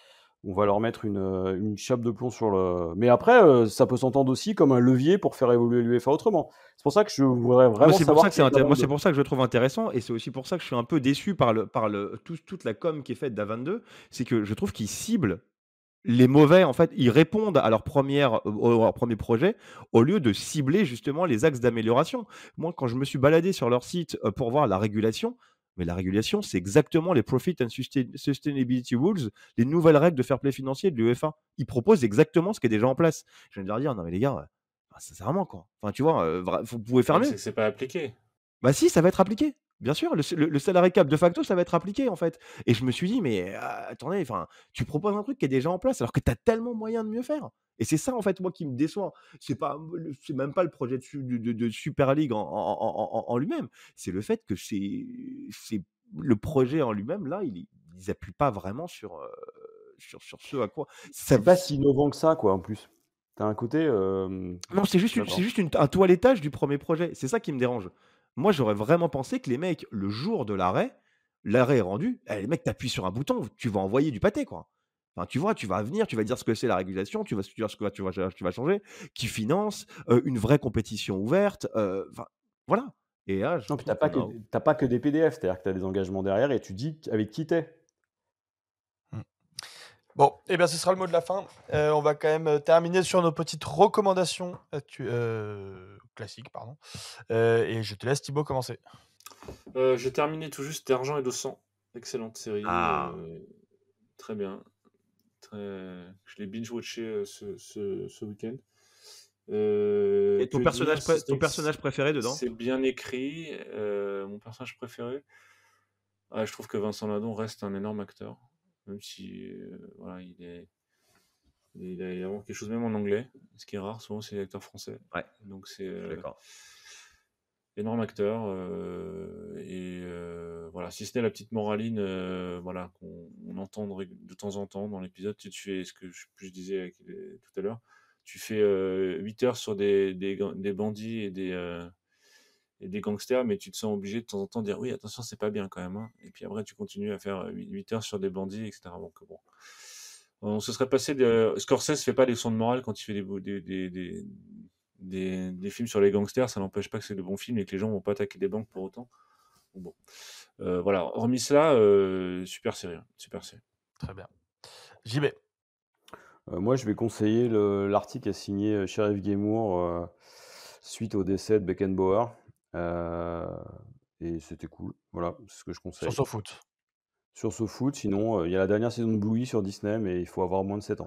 on va leur mettre une, euh, une chape de plomb sur le. Mais après, euh, ça peut s'entendre aussi comme un levier pour faire évoluer l'U E F A autrement. C'est pour ça que je voudrais Moi, vraiment c'est pour savoir. ça que c'est quel est inté- moi, c'est l'avant-deux. pour ça que je le trouve intéressant et c'est aussi pour ça que je suis un peu déçu par, le, par le, tout- toute la com qui est faite d'A vingt-deux. C'est que je trouve qu'ils ciblent les mauvais, en fait, ils répondent à leur, première, euh, au- leur premier projet au lieu de cibler justement les axes d'amélioration. Moi, quand je me suis baladé sur leur site euh, pour voir la régulation, mais la régulation, c'est exactement les Profit and Sustain- Sustainability Rules, les nouvelles règles de fair play financier de l'U E F A. Ils proposent exactement ce qui est déjà en place. Je viens de leur dire, non mais les gars, euh, ah, sincèrement, quoi. Enfin, tu vois, euh, vra- vous pouvez Le faire problème, mieux. c'est que c'est pas appliqué. Bah si, ça va être appliqué. Bien sûr, le, le, le salary cap de facto, ça va être appliqué en fait. Et je me suis dit, mais euh, attendez, enfin, tu proposes un truc qui est déjà en place alors que tu as tellement moyen de mieux faire. Et c'est ça en fait moi qui me déçoit. C'est pas, le- c'est même pas le projet de, su- de, de- de Super League en, en- en- en- en lui-même. C'est le fait que c'est, c'est le projet en lui-même là, il, ils appuient pas vraiment sur, euh, sur, sur ce à quoi. Ça, C'est pas si innovant que ça, quoi, en plus. T'as un côté. euh, Non, c'est juste, une- D'accord. c'est juste une- un toilettage du premier projet. C'est ça qui me dérange. Moi, j'aurais vraiment pensé que les mecs, le jour de l'arrêt, l'arrêt est rendu, eh, les mecs, t'appuies sur un bouton, tu vas envoyer du pâté, quoi. Enfin, tu vois, tu vas venir, tu vas dire ce que c'est la régulation, tu vas dire ce que tu vas, tu vas changer, qui finance, euh, une vraie compétition ouverte. euh, Enfin, voilà. Et là, je Non, puis trouve t'as pas, qu'on que, a- t'as pas que des P D F, c'est-à-dire que t'as des engagements derrière et tu dis avec qui t'es. Bon, et bien ce sera le mot de la fin. Euh, on va quand même euh, terminer sur nos petites recommandations actu- euh, classiques. Pardon. Euh, et je te laisse Thibaut commencer. Euh, j'ai terminé tout juste D'Argent et de sang. Excellente série. Ah. euh, très bien. Très... Je l'ai binge-watché euh, ce, ce, ce week-end. Euh, Et ton que personnage, dire, pré- si ton c'est- personnage préféré dedans? C'est bien écrit. euh, mon personnage préféré. Ah, je trouve que Vincent Ladon reste un énorme acteur. Même si euh, voilà, il est. Il a vraiment quelque chose même en anglais, ce qui est rare, souvent c'est les acteurs français. Ouais, Donc c'est je suis euh, d'accord. énorme acteur. euh, et euh, voilà, si ce n'est la petite moraline euh, voilà, qu'on on entend de, rég- de temps en temps dans l'épisode, tu, tu fais ce que je, je disais avec les- tout à l'heure, tu fais euh, huit heures sur des, des, gan- des bandits et des, euh, et des gangsters, mais tu te sens obligé de temps en temps de dire oui, attention, c'est pas bien quand même. Hein. Et puis après, tu continues à faire huit heures sur des bandits, et cetera. Donc bon. On se serait passé de. Scorsese fait pas des leçons de morale quand il fait des, des, des, des, des, des films sur les gangsters, ça n'empêche pas que c'est de bons films et que les gens vont pas attaquer des banques pour autant. Bon. Euh, voilà, hormis cela, euh, super série. hein, Super série. Très bien. J B. Euh, moi, je vais conseiller le- l'article qu'a signé euh, Sheriff Gamour euh, suite au décès de Beckenbauer. Euh, et c'était cool. Voilà, c'est ce que je conseille. Sur SoFoot. Sur ce foot, sinon, euh, il y a la dernière saison de Bluey sur Disney, mais il faut avoir moins de sept ans.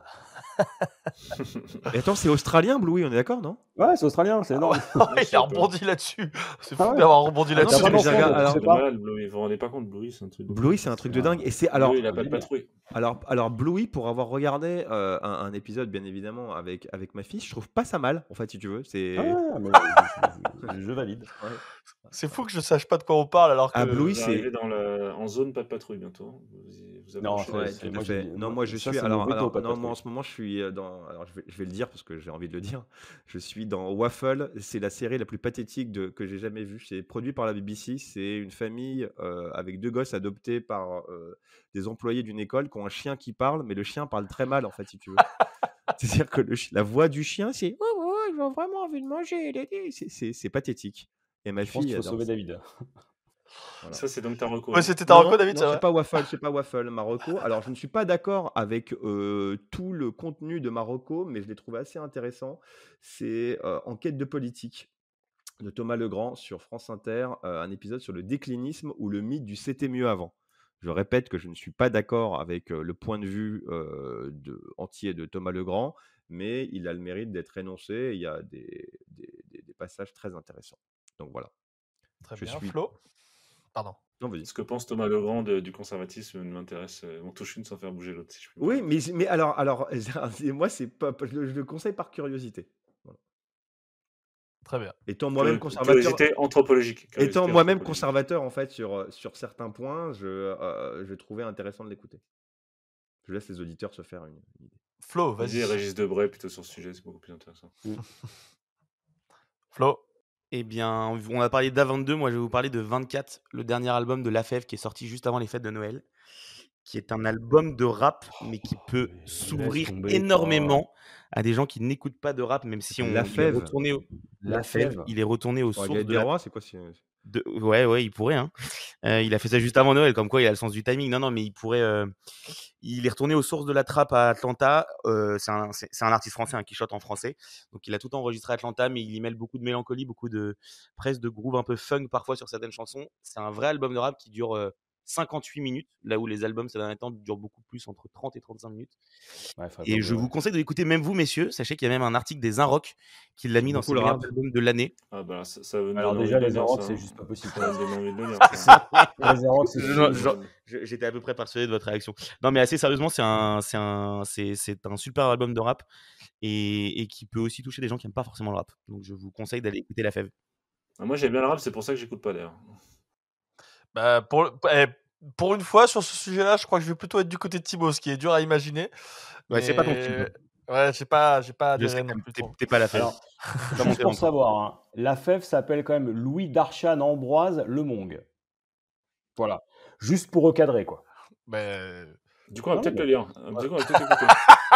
Et attends, c'est australien, Bluey, on est d'accord, non? Ouais, c'est australien, c'est énorme. Il a rebondi là-dessus. C'est fou Ah ouais. d'avoir rebondi Ah non, là-dessus. T'as pas parce que j'ai d'enfant, regardé- donc tu alors- sais C'est pas. malade, Bluey. Vous vous rendez pas compte, Bluey, c'est un truc de. Bluey, c'est un truc de dingue. Et c'est alors, Bluey, il a pas de délire. patrouille. alors, alors Bluey, pour avoir regardé euh, un, un épisode, bien évidemment, avec, avec ma fille, je trouve pas ça mal, en fait, si tu veux. C'est. Ah ouais, mais je, je- je valide. Ouais. C'est fou que je sache pas de quoi on parle alors que. Ah, Bluey, Vous c'est- arrivez dans le... en zone pas de patrouille bientôt. hein. Vous, y- vous Non, approchez. c'est- Ouais, c'est- tout moi, à fait. j'ai- Non, moi, moi je ça, suis. c'est Alors, mon veto, alors pas de non, moi patrouille. en ce moment je suis euh, dans. Alors je vais, je vais le dire parce que j'ai envie de le dire. Je suis dans Waffle. C'est la série la plus pathétique de, que j'ai jamais vue. C'est produit par la B B C. C'est une famille euh, avec deux gosses adoptés par euh, des employés d'une école qui ont un chien qui parle, mais le chien parle très mal en fait, si tu veux. C'est-à-dire que le chi- la voix du chien, c'est oh, oh, oh, j'ai vraiment envie de manger. C'est, c'est, c'est pathétique. Et ma Je pense fille qu'il faut adore sauver ça. David. Voilà. Ça, c'est donc ta reco. Ouais, hein. c'était ta Non, reco, non, David, non, c'est c'est vrai? pas Waffle, c'est pas Waffle, Marocco. Alors, je ne suis pas d'accord avec euh, tout le contenu de Marocco, mais je l'ai trouvé assez intéressant. C'est euh, Enquête de politique de Thomas Legrand sur France Inter, euh, un épisode sur le déclinisme ou le mythe du c'était mieux avant. Je répète que je ne suis pas d'accord avec euh, le point de vue euh, de, entier de Thomas Legrand, mais il a le mérite d'être énoncé. Et il y a des, des- des- des passages très intéressants. Donc voilà. Très Je bien. suis. Flo? Pardon. Non, vas-y. Ce que pense Thomas Legrand de- du conservatisme m'intéresse. euh, On touche une sans faire bouger l'autre, si je puis me Oui, permettre. mais, mais alors, alors moi, c'est pas, je, le, je le conseille par curiosité. Voilà. Très bien. Étant moi-même Curio- conservateur, Curiosité anthropologique. Curiosité étant moi-même anthropologique. conservateur en fait sur, euh, sur certains points, je, euh, je trouvais intéressant de l'écouter. Je laisse les auditeurs se faire une, une idée. Flo, Vas-y, vas-y. Régis Debray, plutôt sur ce sujet, c'est beaucoup plus intéressant. Flo? Eh bien, on a parlé d'A vingt-deux, moi je vais vous parler de vingt-quatre, le dernier album de La Fève qui est sorti juste avant les fêtes de Noël, qui est un album de rap, mais qui peut mais laisse s'ouvrir tomber, énormément à des gens qui n'écoutent pas de rap, même si on La il est Fève. retourné au... La La Fève, Fève. il est retourné aux Pour la sources galette de des la... rois, c'est quoi c'est- de- Ouais, ouais, il pourrait. Hein. Euh, il a fait ça juste avant Noël, comme quoi il a le sens du timing. Non, non, mais il pourrait. euh, Il est retourné aux sources de la trappe à Atlanta. Euh, c'est un, c'est- c'est un artiste français hein, qui chante en français. Donc il a tout enregistré à Atlanta, mais il y mêle beaucoup de mélancolie, beaucoup de presque de groove un peu funk parfois sur certaines chansons. C'est un vrai album de rap qui dure euh, cinquante-huit minutes, là où les albums ces derniers temps durent beaucoup plus, entre trente et trente-cinq minutes. Ouais, faudrait Et pas je jouer, vous ouais. conseille de l'écouter, même vous, messieurs. Sachez qu'il y a même un article des Inrock qui l'a mis dans beaucoup ses le meilleurs rap. albums de l'année. Ah bah ça, ça va me Alors donner déjà, envie de les le lire, Arocs, ça. c'est hein. juste pas possible. Ça va me donner envie de le lire, ça. Les Arocs, c'est Je- juste non, pas je- possible. je- J'étais à peu près persuadé de votre réaction. Non, mais assez sérieusement, c'est un, c'est un, c'est, c'est un super album de rap et, et qui peut aussi toucher des gens qui n'aiment pas forcément le rap. Donc, je vous conseille d'aller écouter La Fève. Ah, moi j'aime bien le rap, c'est pour ça que j'écoute pas d'ailleurs. Bah, pour, eh, pour une fois, sur ce sujet-là, je crois que je vais plutôt être du côté de Thibaut, ce qui est dur à imaginer. Ouais, c'est pas ton mais- film. Ouais, j'ai pas, j'ai pas Je sais adhéré que non t'es- plus t'es, trop. t'es pas La Fève. Alors, C'est pas juste monté pour encore. savoir, hein, la fève s'appelle quand même Louis Darchan Ambroise Le Mong. Voilà. Juste pour recadrer, quoi. Mais... Du coup, on va Non, peut-être mais- le lire. Du coup, on va peut-être l'écouter.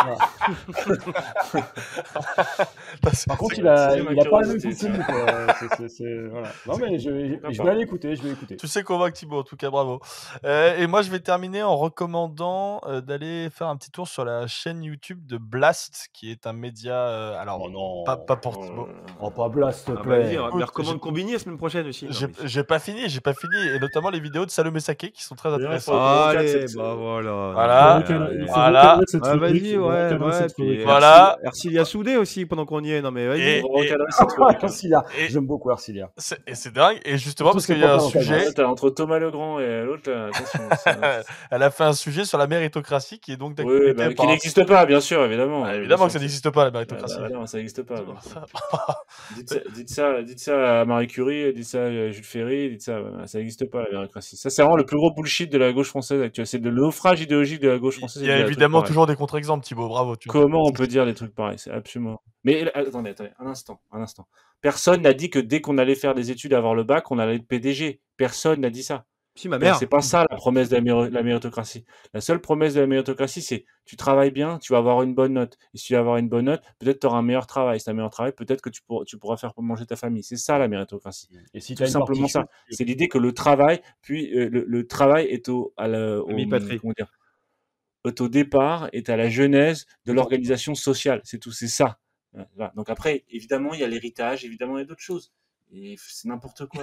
Parce que Par contre, c'est- il a, c'est ma il a pas le même curiosité, contenu, quoi. C'est- c'est- c'est- voilà. Non, mais je, vais- Pourquoi je pas. vais aller écouter, je vais écouter. Tu sais convaincre Thibaut, en tout cas, bravo. Euh, et moi, je vais terminer en recommandant euh, d'aller faire un petit tour sur la chaîne YouTube de Blast, qui est un média. euh, alors, Oh non. pas, pas pour Oh là Thibaut. là. Oh, pas Blast, s'il te Ah, plaît. vas-y, mais Écoute, recommande j'ai- Combini la semaine prochaine aussi. Non, J'ai mais- j'ai pas fini, j'ai pas fini, et notamment les vidéos de Salomé Saké qui sont très D'ailleurs, il intéressantes. faut- faut recadrer Allez, cette- bah voilà. Voilà. non, Il faut mais recadrer- allez. il faut Voilà. recadrer cette Ah, rubrique, vas-y, il faut ouais, recadrer ouais, cette puis rubrique. Voilà. Ercilia Soudé aussi pendant qu'on y est. Non, mais vas-y. Et- On va recadrer cette rubrique. hein. Arcilia. Et- J'aime beaucoup Arcilia. C'est- Et c'est dingue, et justement, Surtout parce ses qu'il y a un copains au Canada. sujet, Là, t'as entre Thomas Legrand et l'autre, là, attention. ça- elle a fait un sujet sur la méritocratie qui est donc Oui, d'actualité. bah, qui par- n'existe pas, bien sûr, évidemment. Ah, Euh, évidemment bien que ça sûr, n'existe pas, la c'est- méritocratie. Ah, bah, non, ça n'existe pas. bah. Ça- Dites ça, dites, ça, dites ça à Marie Curie, dites ça à Jules Ferry, dites ça, euh, ça n'existe pas la méritocratie. Ça, c'est vraiment le plus gros bullshit de la gauche française actuelle. C'est le naufrage idéologique de la gauche française. Il y a de dire des trucs évidemment pareils. toujours des contre-exemples, Thibaut, bravo. Tu Comment on peut dire des trucs pareils? C'est absolument. Mais euh, attendez, attendez, un instant, un instant. Personne n'a dit que dès qu'on allait faire des études, avoir le bac, on allait être P D G. Personne n'a dit ça. Si, ma mère. C'est pas ça la promesse de la, méri- la méritocratie. La seule promesse de la méritocratie, c'est tu travailles bien, tu vas avoir une bonne note. Et si tu vas avoir une bonne note, peut-être tu auras un meilleur travail. Si tu as un meilleur travail, peut-être que tu, pourras- tu pourras faire manger ta famille. C'est ça la méritocratie. Et si Tout t'as une simplement partie ça. chute, C'est l'idée que le travail, puis euh, le, le travail est au, à la- au, Ami Patrie. comment dire, est au départ, est à la genèse de l'organisation sociale. C'est tout, c'est ça. Voilà. Donc après, évidemment, il y a l'héritage, évidemment, il y a d'autres choses. Et f- c'est n'importe quoi.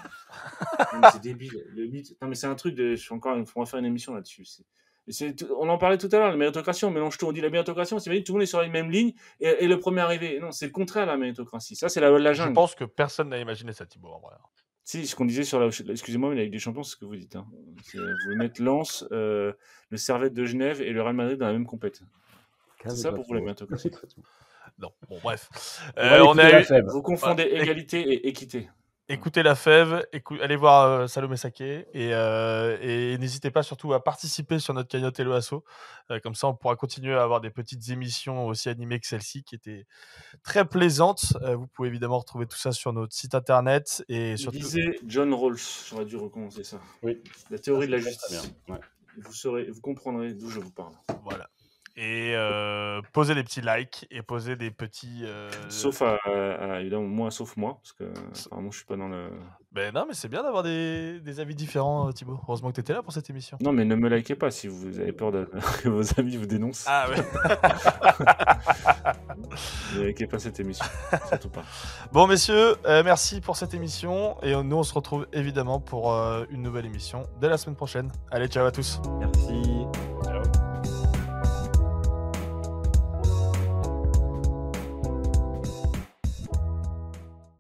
Non, mais c'est débile. Le mythe. Non, mais c'est un truc de. Je suis encore. Il faudra faire une émission là-dessus. C'est- et c'est tout- On en parlait tout à l'heure, la méritocratie, on mélange tout. On dit la méritocratie, on s'imagine tout le monde est sur la même ligne et, et le premier arrivé. Non, c'est le contraire, la méritocratie. Ça, c'est la loi de la Je jungle. pense que personne n'a imaginé ça, Thibaut, en vrai. Si, ce qu'on disait sur la. Excusez-moi, mais la Ligue des Champions, c'est ce que vous dites. Hein. C'est- Vous voulez mettre Lens, euh, le Servette de Genève et le Real Madrid dans la même compétition. C'est ça pour vous la méritocratie. Non, bon, bref. On Euh, va on écouter a la eu... fève. Vous confondez Ouais. égalité et équité. Écoutez la fève, écou- allez voir euh, Salomé Saké et, euh, et n'hésitez pas surtout à participer sur notre cagnotte Hello Asso. Euh, comme ça, on pourra continuer à avoir des petites émissions aussi animées que celle-ci qui étaient très plaisantes. Euh, vous pouvez évidemment retrouver tout ça sur notre site internet et Il surtout. disait John Rawls, j'aurais dû recommencer ça. Oui. La théorie de la Très, très justice. bien. Ouais. Vous saurez, vous comprendrez d'où je vous parle. Voilà. Et euh, posez des petits likes et posez des petits. Euh... Sauf à, à- évidemment moi, sauf moi, parce que apparemment je suis pas dans le. Ben non, mais c'est bien d'avoir des, des avis différents, euh, Thibaut. Heureusement que tu étais là pour cette émission. Non, mais ne me likez pas si vous avez peur de... que vos amis vous dénoncent. Ah ouais. Ne likez pas cette émission, surtout pas. Bon, messieurs, euh, merci pour cette émission. Et nous, on se retrouve évidemment pour euh, une nouvelle émission dès la semaine prochaine. Allez, ciao à tous. Merci.